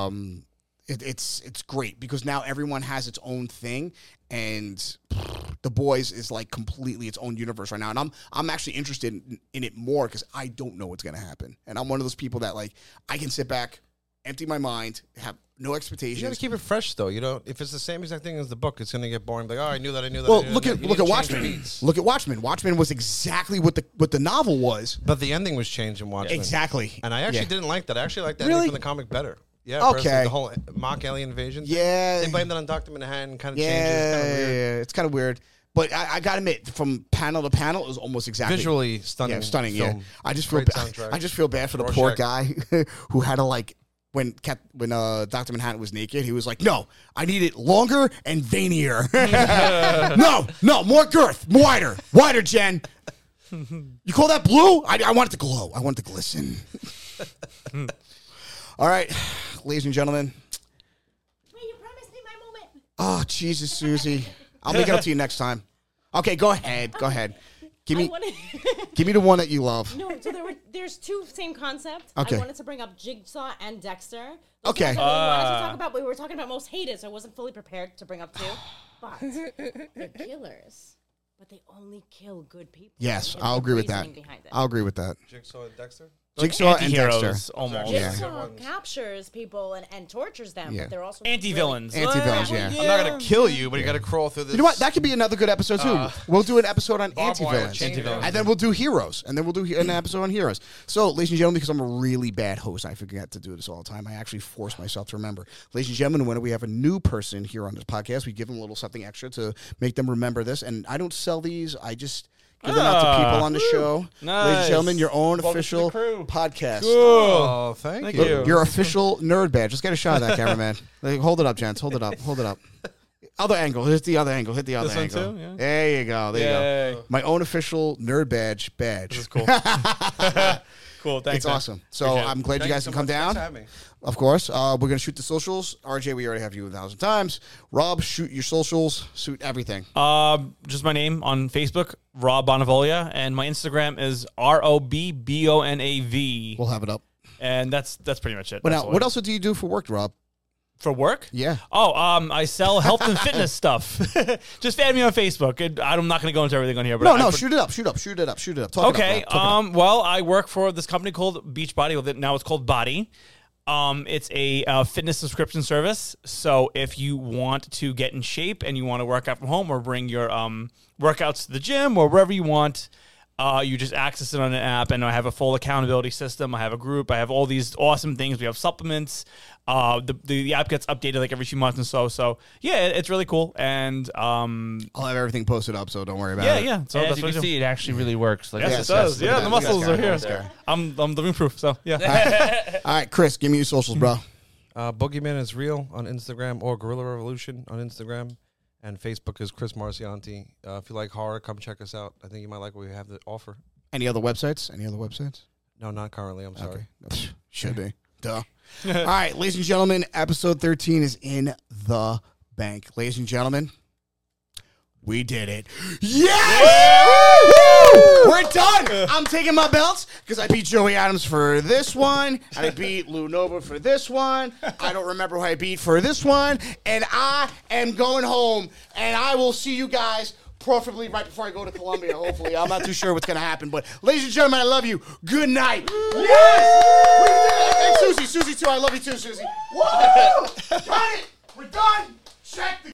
Speaker 2: it's great because now everyone has its own thing, and the boys is like completely its own universe right now. And I'm actually interested in it more because I don't know what's gonna happen, and I'm one of those people that like I can sit back, empty my mind, have no expectations.
Speaker 6: You got to keep it fresh, though. You know, if it's the same exact thing as the book, it's going to get boring. Like, oh, I knew that.
Speaker 2: Well, look at Watchmen. Look at Watchmen. Watchmen was exactly what the novel was.
Speaker 6: But the ending was changed in Watchmen.
Speaker 2: Exactly.
Speaker 6: And I actually didn't like that. I actually liked the
Speaker 2: Really?
Speaker 6: ending from the comic better. Yeah.
Speaker 2: Okay.
Speaker 6: Personally, the whole mock alien invasion.
Speaker 2: Yeah.
Speaker 6: They blamed it on Dr. Manhattan. Kind of changed it.
Speaker 2: Yeah, it's kind of weird. But I gotta admit, from panel to panel, it was almost exactly
Speaker 6: Visually stunning.
Speaker 2: Yeah, stunning.
Speaker 6: Film.
Speaker 2: Yeah, I just feel
Speaker 6: Great soundtrack.
Speaker 2: I just feel bad for the poor guy who had to like when Dr. Manhattan was naked, he was like, "No, I need it longer and veinier. no, more girth, wider, Jen. You call that blue? I want it to glow. I want it to glisten." All right, ladies and gentlemen.
Speaker 4: Wait, you promised me my moment.
Speaker 2: Oh, Jesus, Susie. I'll make it up to you next time. Okay, go ahead. Give me the one that you love.
Speaker 4: No, so there's two same concept.
Speaker 2: Okay.
Speaker 4: I wanted to bring up Jigsaw and Dexter.
Speaker 2: Okay.
Speaker 4: We wanted to talk about, but we were talking about most hated, so I wasn't fully prepared to bring up two. But they're killers. But they only kill good people.
Speaker 2: Yes,
Speaker 4: There's
Speaker 2: I'll
Speaker 4: no
Speaker 2: agree with that.
Speaker 4: reasoning behind it.
Speaker 2: I'll agree with that.
Speaker 6: Jigsaw and Dexter?
Speaker 2: Jigsaw and
Speaker 3: Anti-heroes,
Speaker 2: Dexter.
Speaker 3: almost.
Speaker 2: Yeah.
Speaker 4: Jigsaw captures people and tortures them,
Speaker 2: Yeah.
Speaker 4: but they're also
Speaker 3: Anti-villains.
Speaker 2: Anti-villains, yeah.
Speaker 6: I'm not going to kill you, but you got to crawl through this.
Speaker 2: You know what? That could be another good episode too. We'll do an episode on
Speaker 6: Barbed wire
Speaker 2: anti-villains.
Speaker 6: chain.
Speaker 2: And then we'll do heroes. And then we'll do an episode on heroes. So, ladies and gentlemen, because I'm a really bad host, I forget to do this all the time. I actually force myself to remember. Ladies and gentlemen, when we have a new person here on this podcast, we give them a little something extra to make them remember this. And I don't sell these. I just give them out to people on the show.
Speaker 3: Nice.
Speaker 2: Ladies and gentlemen, your own
Speaker 3: Welcome to the
Speaker 2: official
Speaker 3: crew.
Speaker 2: podcast.
Speaker 6: Oh, thank you.
Speaker 3: you.
Speaker 2: Your official nerd badge. Let's get a shot of that, cameraman. Like, hold it up, gents. Hold it up. Other angle. Hit the other angle.
Speaker 3: This one
Speaker 2: angle.
Speaker 3: too? Yeah.
Speaker 2: There you go. There you go.
Speaker 3: Yay.
Speaker 2: My own official nerd badge.
Speaker 3: This is cool. Cool. Thanks.
Speaker 2: It's
Speaker 3: man.
Speaker 2: awesome. So
Speaker 3: Appreciate it.
Speaker 2: I'm glad you guys can come down.
Speaker 6: Thanks for having me.
Speaker 2: Of course. We're going to shoot the socials. RJ, we already have you 1,000 times. Rob, shoot your socials. Shoot everything.
Speaker 3: Just my name on Facebook, Rob Bonavolia, and my Instagram is ROBBONAV.
Speaker 2: We'll have it up.
Speaker 3: And that's pretty much it.
Speaker 2: But
Speaker 3: That's
Speaker 2: now,
Speaker 3: all
Speaker 2: what
Speaker 3: I-
Speaker 2: else do you do for work, Rob?
Speaker 3: For work?
Speaker 2: Yeah.
Speaker 3: Oh, I sell health and fitness stuff. Just add me on Facebook. I'm not going to go into everything on here. But
Speaker 2: No, shoot it up. Talk
Speaker 3: Okay.
Speaker 2: it up, Rob.
Speaker 3: Well, I work for this company called Beachbody. Now it's called Body. It's a fitness subscription service. So if you want to get in shape and you want to work out from home or bring your workouts to the gym or wherever you want, You just access it on an app, and I have a full accountability system. I have a group. I have all these awesome things. We have supplements. The app gets updated like every few months and so. So yeah, it's really cool. And
Speaker 2: I'll have everything posted up, so don't worry about it.
Speaker 3: yeah. So
Speaker 5: And as
Speaker 3: that's
Speaker 5: you
Speaker 3: what I
Speaker 5: can
Speaker 3: do.
Speaker 5: see, it actually really works. Like
Speaker 3: Yes,
Speaker 5: I
Speaker 3: it does.
Speaker 2: Look at
Speaker 3: Yeah,
Speaker 2: that.
Speaker 3: the
Speaker 2: Look at
Speaker 3: muscles
Speaker 2: this
Speaker 3: are
Speaker 2: guy.
Speaker 3: here.
Speaker 2: Look at this
Speaker 3: I'm living proof. So yeah.
Speaker 2: All right, Chris, give me your socials, bro.
Speaker 6: Boogeyman is real on Instagram or Gorilla Revolution on Instagram. And Facebook is Chris Marcianti. If you like horror, come check us out. I think you might like what we have to offer.
Speaker 2: Any other websites?
Speaker 6: No, not currently. I'm sorry.
Speaker 2: Okay. Should be. Duh. All right, ladies and gentlemen, episode 13 is in the bank. Ladies and gentlemen, we did it. Yes! Woo! We're done. I'm taking my belts because I beat Joey Adams for this one, and I beat Lou Nova for this one. I don't remember who I beat for this one, and I am going home, and I will see you guys preferably right before I go to Columbia, hopefully. I'm not too sure what's going to happen, but ladies and gentlemen, I love you. Good night. Yes! We did it. And Susie too. I love you too, Susie. Woo! Got it. We're done. Check the